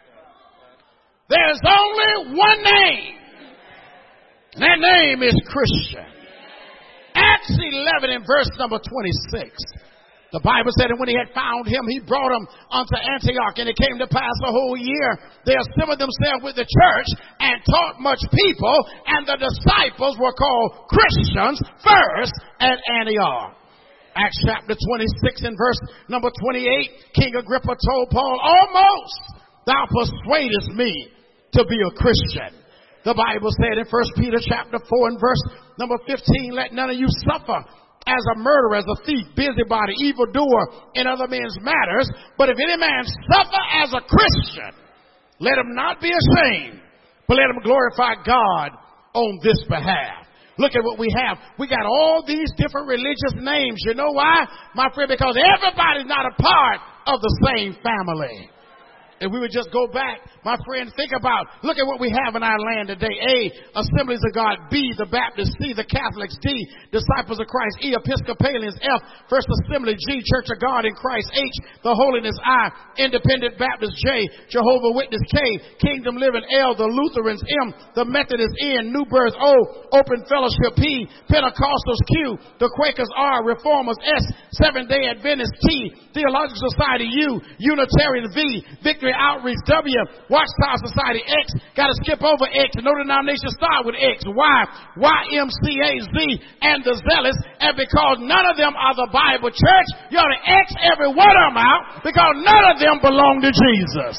Speaker 1: there's only one name. And that name is Christian. Acts eleven in verse number twenty-six. The Bible said, and when he had found him, he brought him unto Antioch. And it came to pass a whole year, they assembled themselves with the church and taught much people. And the disciples were called Christians first at Antioch. Acts chapter twenty-six and verse number twenty-eight, King Agrippa told Paul, almost thou persuadest me to be a Christian. The Bible said in First Peter chapter four and verse number fifteen, let none of you suffer as a murderer, as a thief, busybody, evildoer in other men's matters. But if any man suffer as a Christian, let him not be ashamed, but let him glorify God on this behalf. Look at what we have. We got all these different religious names. You know why, my friend? Because everybody's not a part of the same family. If we would just go back, my friend, think about, look at what we have in our land today. A, Assemblies of God. B, the Baptists. C, the Catholics. D, Disciples of Christ. E, Episcopalians. F, First Assembly. G, Church of God in Christ. H, the Holiness. I, Independent Baptist. J, Jehovah Witness. K, Kingdom Living. L, the Lutherans. M, the Methodists. N, New Birth. O, Open Fellowship. P, Pentecostals. Q, the Quakers. R, Reformers. S, Seventh-day Adventists. T, Theological Society. U, Unitarian. V, Victory Outreach. W, Watchtower Society. X, got to skip over X. No denomination start with X. Y, Y M C A. Z, and the Zealots. And because none of them are the Bible church, you ought to X every one of them out, because none of them belong to Jesus.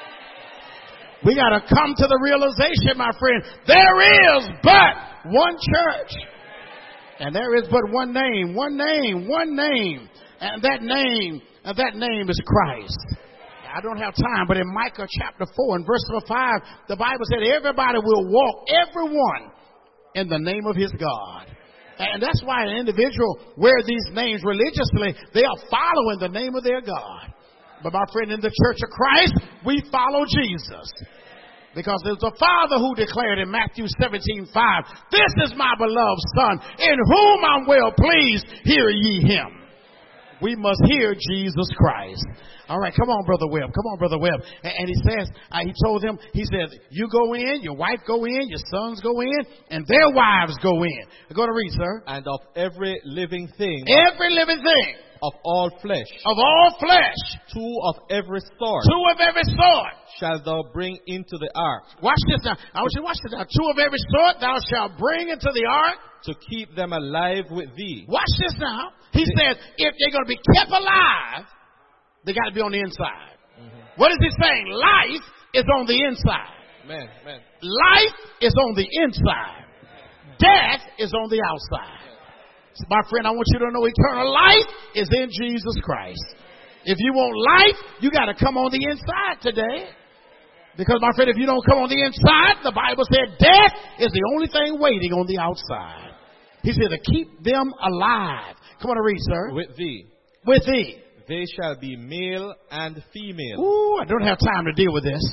Speaker 1: We got to come to the realization, my friend, there is but one church. And there is but one name, one name, one name. And that name, and that name is Christ. I don't have time, but in Micah chapter four and verse number five, the Bible said everybody will walk, everyone, in the name of his God. And that's why an individual wears these names religiously. They are following the name of their God. But my friend, in the Church of Christ, we follow Jesus. Because there's a Father who declared in Matthew seventeen five, this is my beloved Son, in whom I'm well pleased, hear ye him. We must hear Jesus Christ. All right, come on, Brother Webb. Come on, Brother Webb. And, and he says, uh, he told them, he said, you go in, your wife go in, your sons go in, and their wives go in. Go to read, sir.
Speaker 2: And of every living thing.
Speaker 1: Every living thing.
Speaker 2: Of all flesh.
Speaker 1: Of all flesh.
Speaker 2: Two of every sort.
Speaker 1: Two of every sort.
Speaker 2: Shalt thou bring into the ark.
Speaker 1: Watch this now. I want you to watch this now. Two of every sort thou shalt bring into the ark.
Speaker 2: To keep them alive with thee.
Speaker 1: Watch this now. He says, if they're going to be kept alive, they got to be on the inside. Mm-hmm. What is he saying? Life is on the inside.
Speaker 2: Amen. Amen.
Speaker 1: Life is on the inside. Death is on the outside. So my friend, I want you to know eternal life is in Jesus Christ. If you want life, you got to come on the inside today. Because, my friend, if you don't come on the inside, the Bible said death is the only thing waiting on the outside. He said to keep them alive. Come on and read, sir.
Speaker 2: With thee.
Speaker 1: With thee.
Speaker 2: They shall be male and female.
Speaker 1: Ooh, I don't have time to deal with this.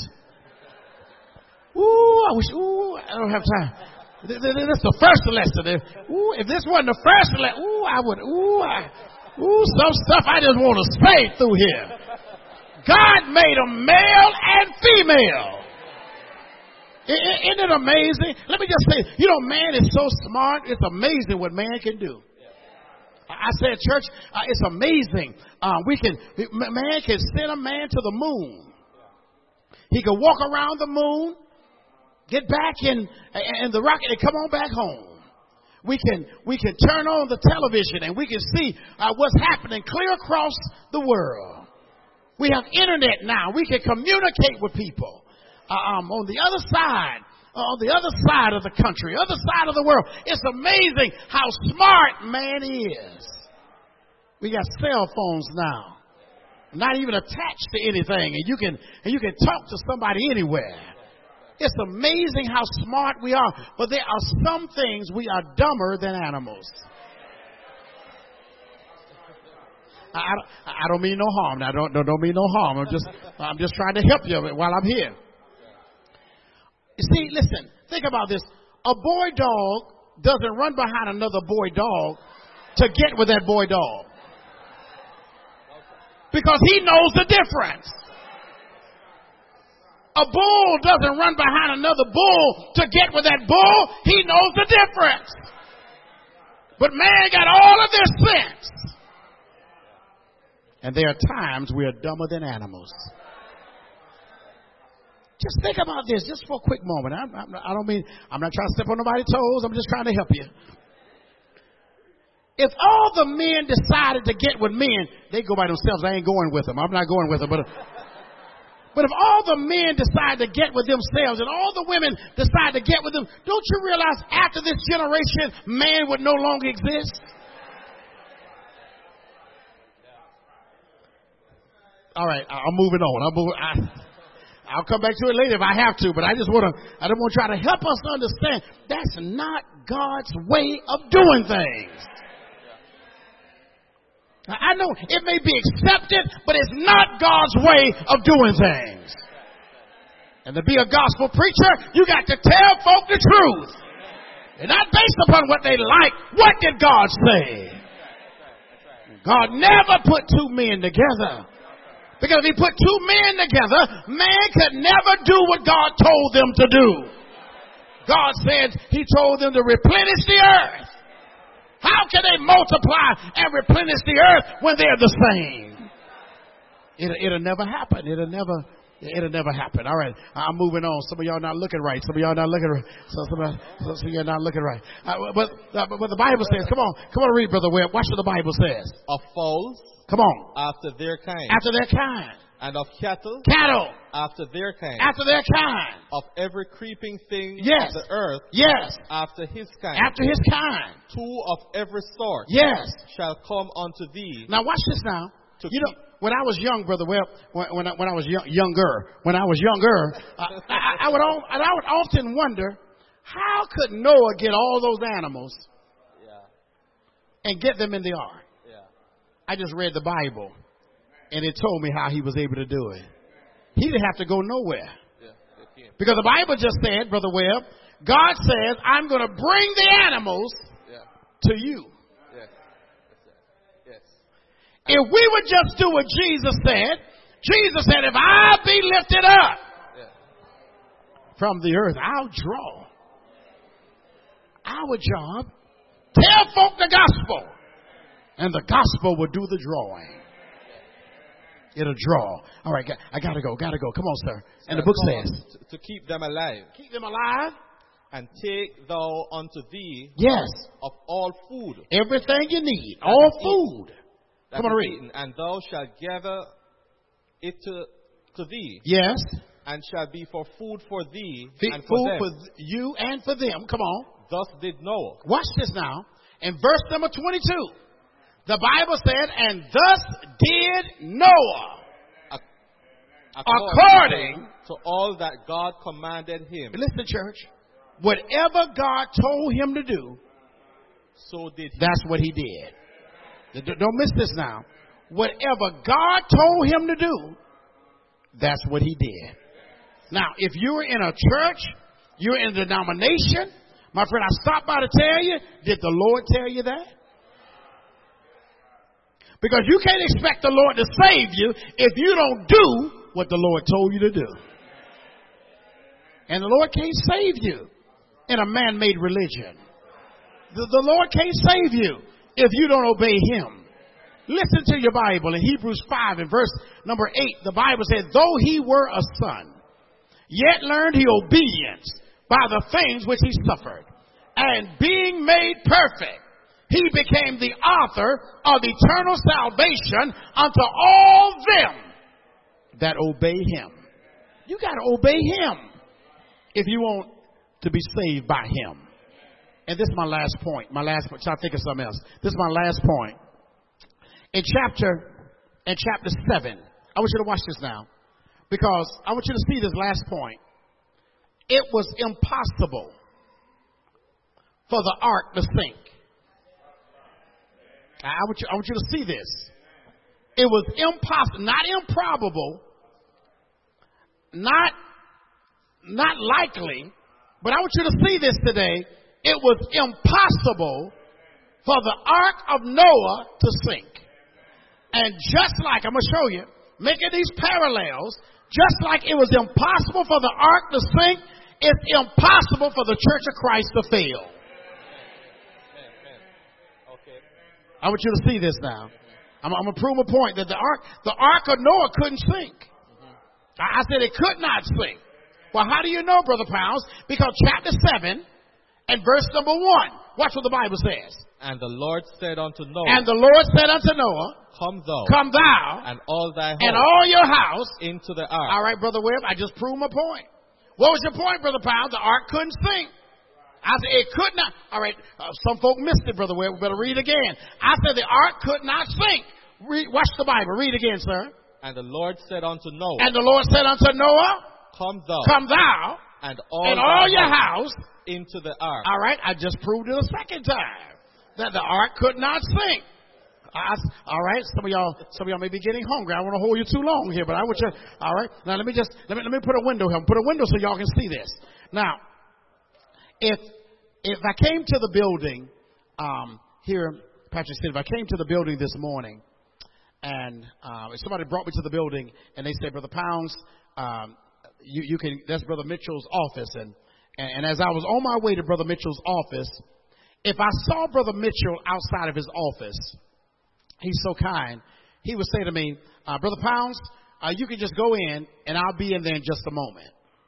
Speaker 1: Ooh, I wish, ooh, I don't have time. This is the first lesson. Ooh, if this wasn't the first lesson, ooh, I would, ooh, I, ooh, some stuff I just want to say through here. God made them male and female. Isn't it amazing? Let me just say, you know, man is so smart. It's amazing what man can do. I said, church, uh, it's amazing. Uh, we can, man can send a man to the moon. He can walk around the moon, get back in, in the rocket, and come on back home. We can, we can turn on the television and we can see uh, what's happening clear across the world. We have internet now. We can communicate with people uh, um, on the other side, uh, on the other side of the country, other side of the world. It's amazing how smart man is. We got cell phones now, not even attached to anything, and you can and you can talk to somebody anywhere. It's amazing how smart we are, but there are some things we are dumber than animals. I, I, I don't mean no harm. Now, don't, don't don't mean no harm. I'm just I'm just trying to help you while I'm here. You see, listen, think about this. A boy dog doesn't run behind another boy dog to get with that boy dog, because he knows the difference. A bull doesn't run behind another bull to get with that bull. He knows the difference. But man got all of this sense. And there are times we are dumber than animals. Just think about this just for a quick moment. I, I, I don't mean, I'm not trying to step on nobody's toes. I'm just trying to help you. If all the men decided to get with men, they go by themselves. I ain't going with them. I'm not going with them. But, but if all the men decide to get with themselves and all the women decide to get with them, don't you realize after this generation, man would no longer exist? All right, I'm moving on. I'm moving, I, I'll come back to it later if I have to, but I just want to, I don't want to try to help us understand that's not God's way of doing things. I know it may be accepted, but it's not God's way of doing things. And to be a gospel preacher, you got to tell folk the truth. And not based upon what they like. What did God say? God never put two men together. Because if he put two men together, man could never do what God told them to do. God said he told them to replenish the earth. How can they multiply and replenish the earth when they're the same? It'll, it'll never happen. It'll never, it'll never happen. All right, I'm moving on. Some of y'all not looking right. Some of y'all not looking right. So some of, some of y'all not looking right. Uh, but, uh, but the Bible says, come on, come on, read, Brother Webb. Watch what the Bible says.
Speaker 2: Of fowls,
Speaker 1: come on,
Speaker 2: after their kind.
Speaker 1: After their kind.
Speaker 2: And of cattle,
Speaker 1: cattle,
Speaker 2: after their kind.
Speaker 1: After their kind.
Speaker 2: Of every creeping thing
Speaker 1: yes.
Speaker 2: of the earth,
Speaker 1: yes.
Speaker 2: after his kind.
Speaker 1: After his kind.
Speaker 2: Two of every sort,
Speaker 1: yes.
Speaker 2: shall come unto thee.
Speaker 1: Now watch this now.
Speaker 2: To
Speaker 1: you
Speaker 2: keep.
Speaker 1: know, when I was young, Brother Webb, when, when, I, when I was young, younger, when I was younger, uh, I, I, would all, I would often wonder, how could Noah get all those animals yeah. and get them in the ark? Yeah. I just read the Bible, and it told me how he was able to do it. He didn't have to go nowhere. Yeah, because the Bible just said, Brother Webb, God says, I'm going to bring the animals yeah. to you. Yes. Yes. If we would just do what Jesus said, Jesus said, if I be lifted up yeah. from the earth, I'll draw. Our job, tell folk the gospel, and the gospel will do the drawing. It'll draw. All right, I gotta go, gotta go. Come on, sir. And the book says,
Speaker 2: to keep them alive.
Speaker 1: Keep them alive.
Speaker 2: And take thou unto thee
Speaker 1: yes.
Speaker 2: of all food.
Speaker 1: Everything you need. All food. Come on, read.
Speaker 2: Eaten, and thou shalt gather it to, to thee.
Speaker 1: Yes.
Speaker 2: And shall be for food for thee
Speaker 1: Feed
Speaker 2: and for
Speaker 1: food
Speaker 2: them.
Speaker 1: for you and for them. Come on.
Speaker 2: Thus did Noah.
Speaker 1: Watch this now. In verse number twenty-two. The Bible said, and thus did Noah, according, according
Speaker 2: to all that God commanded him.
Speaker 1: Listen, church. Whatever God told him to do,
Speaker 2: so did he.
Speaker 1: That's what he did. Don't miss this now. Whatever God told him to do, that's what he did. Now, if you're in a church, you're in a denomination, my friend, I stopped by to tell you, did the Lord tell you that? Because you can't expect the Lord to save you if you don't do what the Lord told you to do. And the Lord can't save you in a man-made religion. The, the Lord can't save you if you don't obey him. Listen to your Bible in Hebrews five and verse number eight. The Bible says, though he were a son, yet learned he obedience by the things which he suffered. And being made perfect, he became the author of eternal salvation unto all them that obey him. You got to obey him if you want to be saved by him. And this is my last point. My last point. Try to think of something else. This is my last point. In chapter, in chapter seven, I want you to watch this now, because I want you to see this last point. It was impossible for the ark to sink. I want you, I want you to see this. It was impossible, not improbable, not, not likely, but I want you to see this today. It was impossible for the ark of Noah to sink. And just like, I'm going to show you, making these parallels, just like it was impossible for the ark to sink, it's impossible for the Church of Christ to fail.
Speaker 2: Okay.
Speaker 1: I want you to see this now. I'm, I'm going to prove a point that the ark, the ark of Noah couldn't sink. I, I said it could not sink. Well, how do you know, Brother Pounds? Because chapter seven and verse number one. Watch what the Bible says.
Speaker 2: And the Lord said unto Noah.
Speaker 1: And the Lord said unto Noah,
Speaker 2: Come thou.
Speaker 1: Come thou.
Speaker 2: And all thy house.
Speaker 1: And all your house.
Speaker 2: Into the ark.
Speaker 1: All right, Brother Webb, I just proved my point. What was your point, Brother Pound? The ark couldn't sink. I said it could not. All right, uh, some folk missed it, Brother Webb. We better read again. I said the ark could not sink. Read, watch the Bible. Read again, sir.
Speaker 2: And the Lord said unto Noah.
Speaker 1: And the Lord said unto Noah,
Speaker 2: Come thou.
Speaker 1: Come thou.
Speaker 2: And all,
Speaker 1: and all your
Speaker 2: house,
Speaker 1: house.
Speaker 2: Into the ark.
Speaker 1: All right, I just proved it a second time. That the ark could not sink. I, all right, some of y'all, some of y'all may be getting hungry. I want to hold you too long here, but I want you. All right, now let me just let me let me put a window here. Put a window so y'all can see this. Now, if if I came to the building um, here, Patrick said, if I came to the building this morning, and uh, if somebody brought me to the building and they said, Brother Pounds, um, you you can. That's Brother Mitchell's office, and, and and as I was on my way to Brother Mitchell's office, if I saw Brother Mitchell outside of his office. He's so kind. He would say to me, uh, Brother Pounds, uh, you can just go in, and I'll be in there in just a moment.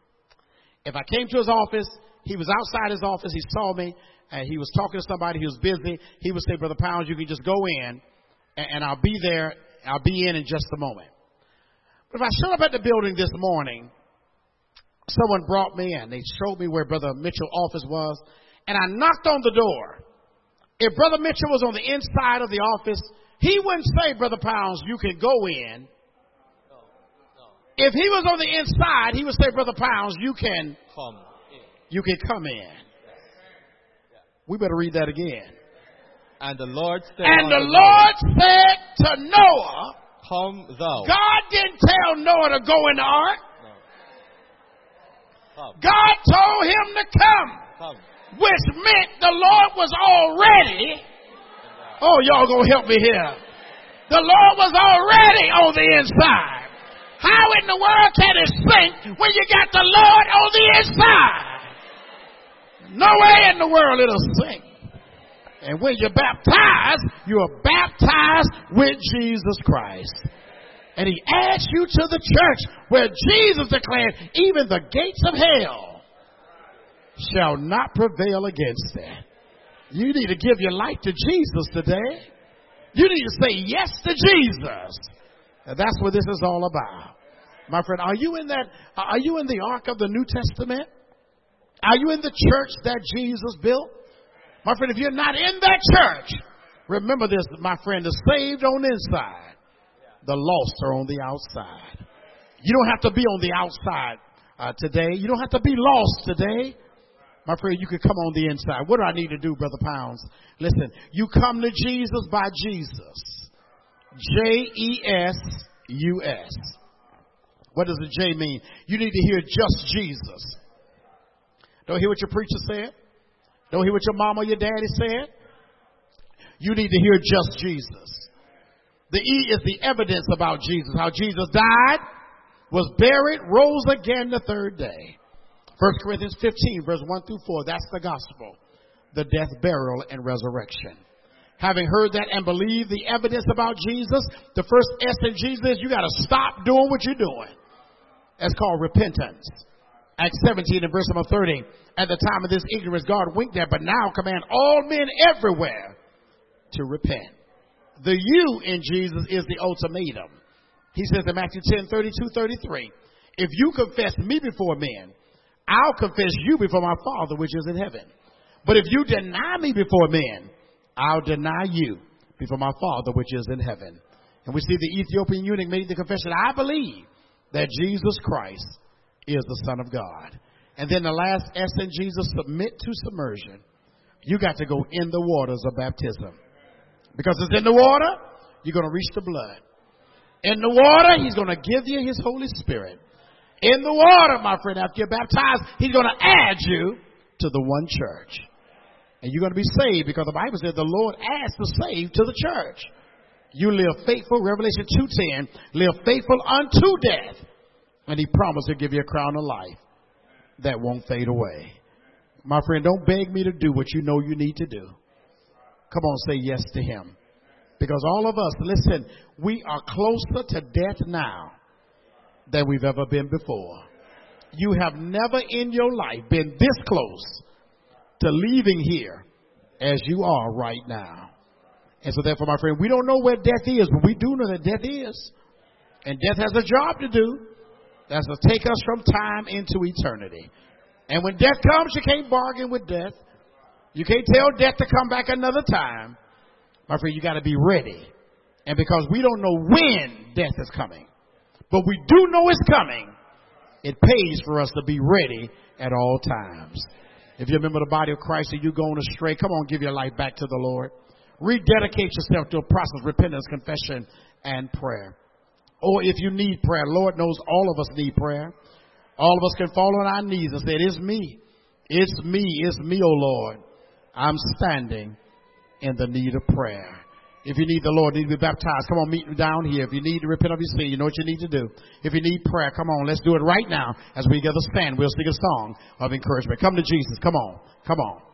Speaker 1: If I came to his office, he was outside his office. He saw me, and he was talking to somebody. He was busy. He would say, Brother Pounds, you can just go in, and, and I'll be there. I'll be in in just a moment. But if I showed up at the building this morning, someone brought me, and they showed me where Brother Mitchell's office was, and I knocked on the door. If Brother Mitchell was on the inside of the office, he wouldn't say, Brother Pounds, you can go in.
Speaker 2: No, no.
Speaker 1: If he was on the inside, he would say, Brother Pounds, you can
Speaker 2: come in.
Speaker 1: You can come in. Yes. Yeah. We better read that again.
Speaker 2: And the Lord said,
Speaker 1: and the Lord Noah, said to Noah,
Speaker 2: Come thou.
Speaker 1: God didn't tell Noah to go in the ark.
Speaker 2: No. Come.
Speaker 1: God told him to come.
Speaker 2: Come.
Speaker 1: Which meant the Lord was already. Oh, y'all gonna help me here. The Lord was already on the inside. How in the world can it sink when you got the Lord on the inside? No way in the world it'll sink. And when you're baptized, you're baptized with Jesus Christ. And he adds you to the church where Jesus declared, even the gates of hell shall not prevail against that. You need to give your life to Jesus today. You need to say yes to Jesus. And that's what this is all about. My friend, are you in that? Are you in the ark of the New Testament? Are you in the church that Jesus built? My friend, if you're not in that church, remember this, my friend, the saved on the inside, the lost are on the outside. You don't have to be on the outside uh, today. You don't have to be lost today. My friend, you can come on the inside. What do I need to do, Brother Pounds? Listen, you come to Jesus by Jesus. J E S U S. What does the J mean? You need to hear just Jesus. Don't hear what your preacher said. Don't hear what your mama or your daddy said. You need to hear just Jesus. The E is the evidence about Jesus. How Jesus died, was buried, rose again the third day. First Corinthians fifteen, verse one through four. That's the gospel. The death, burial, and resurrection. Having heard that and believed the evidence about Jesus, the first S in Jesus is you got to stop doing what you're doing. That's called repentance. Acts seventeen and verse number thirty. At the time of this ignorance, God winked at, but now command all men everywhere to repent. The U in Jesus is the ultimatum. He says in Matthew ten, thirty-two, thirty-three, if you confess me before men, I'll confess you before my Father which is in heaven. But if you deny me before men, I'll deny you before my Father which is in heaven. And we see the Ethiopian eunuch made the confession, I believe that Jesus Christ is the Son of God. And then the last S in Jesus, submit to submersion. You got to go in the waters of baptism. Because it's in the water, you're going to reach the blood. In the water, he's going to give you his Holy Spirit. In the water, my friend, after you're baptized, he's going to add you to the one church. And you're going to be saved because the Bible says the Lord adds the saved to the church. You live faithful, Revelation two ten, live faithful unto death. And he promised to give you a crown of life that won't fade away. My friend, don't beg me to do what you know you need to do. Come on, say yes to him. Because all of us, listen, we are closer to death now than we've ever been before. You have never in your life been this close to leaving here as you are right now. And so therefore, my friend, we don't know where death is, but we do know that death is. And death has a job to do. That's to take us from time into eternity. And when death comes, you can't bargain with death. You can't tell death to come back another time. My friend, you got to be ready. And because we don't know when death is coming, but we do know it's coming, it pays for us to be ready at all times. If you're a member of the body of Christ and you're going astray, come on, give your life back to the Lord. Rededicate yourself to a process of repentance, confession, and prayer. Or if you need prayer, Lord knows all of us need prayer. All of us can fall on our knees and say, it's me. It's me. It's me, oh Lord. I'm standing in the need of prayer. If you need the Lord, need to be baptized, come on, meet me down here. If you need to repent of your sin, you know what you need to do. If you need prayer, come on, let's do it right now as we together stand. We'll sing a song of encouragement. Come to Jesus. Come on. Come on.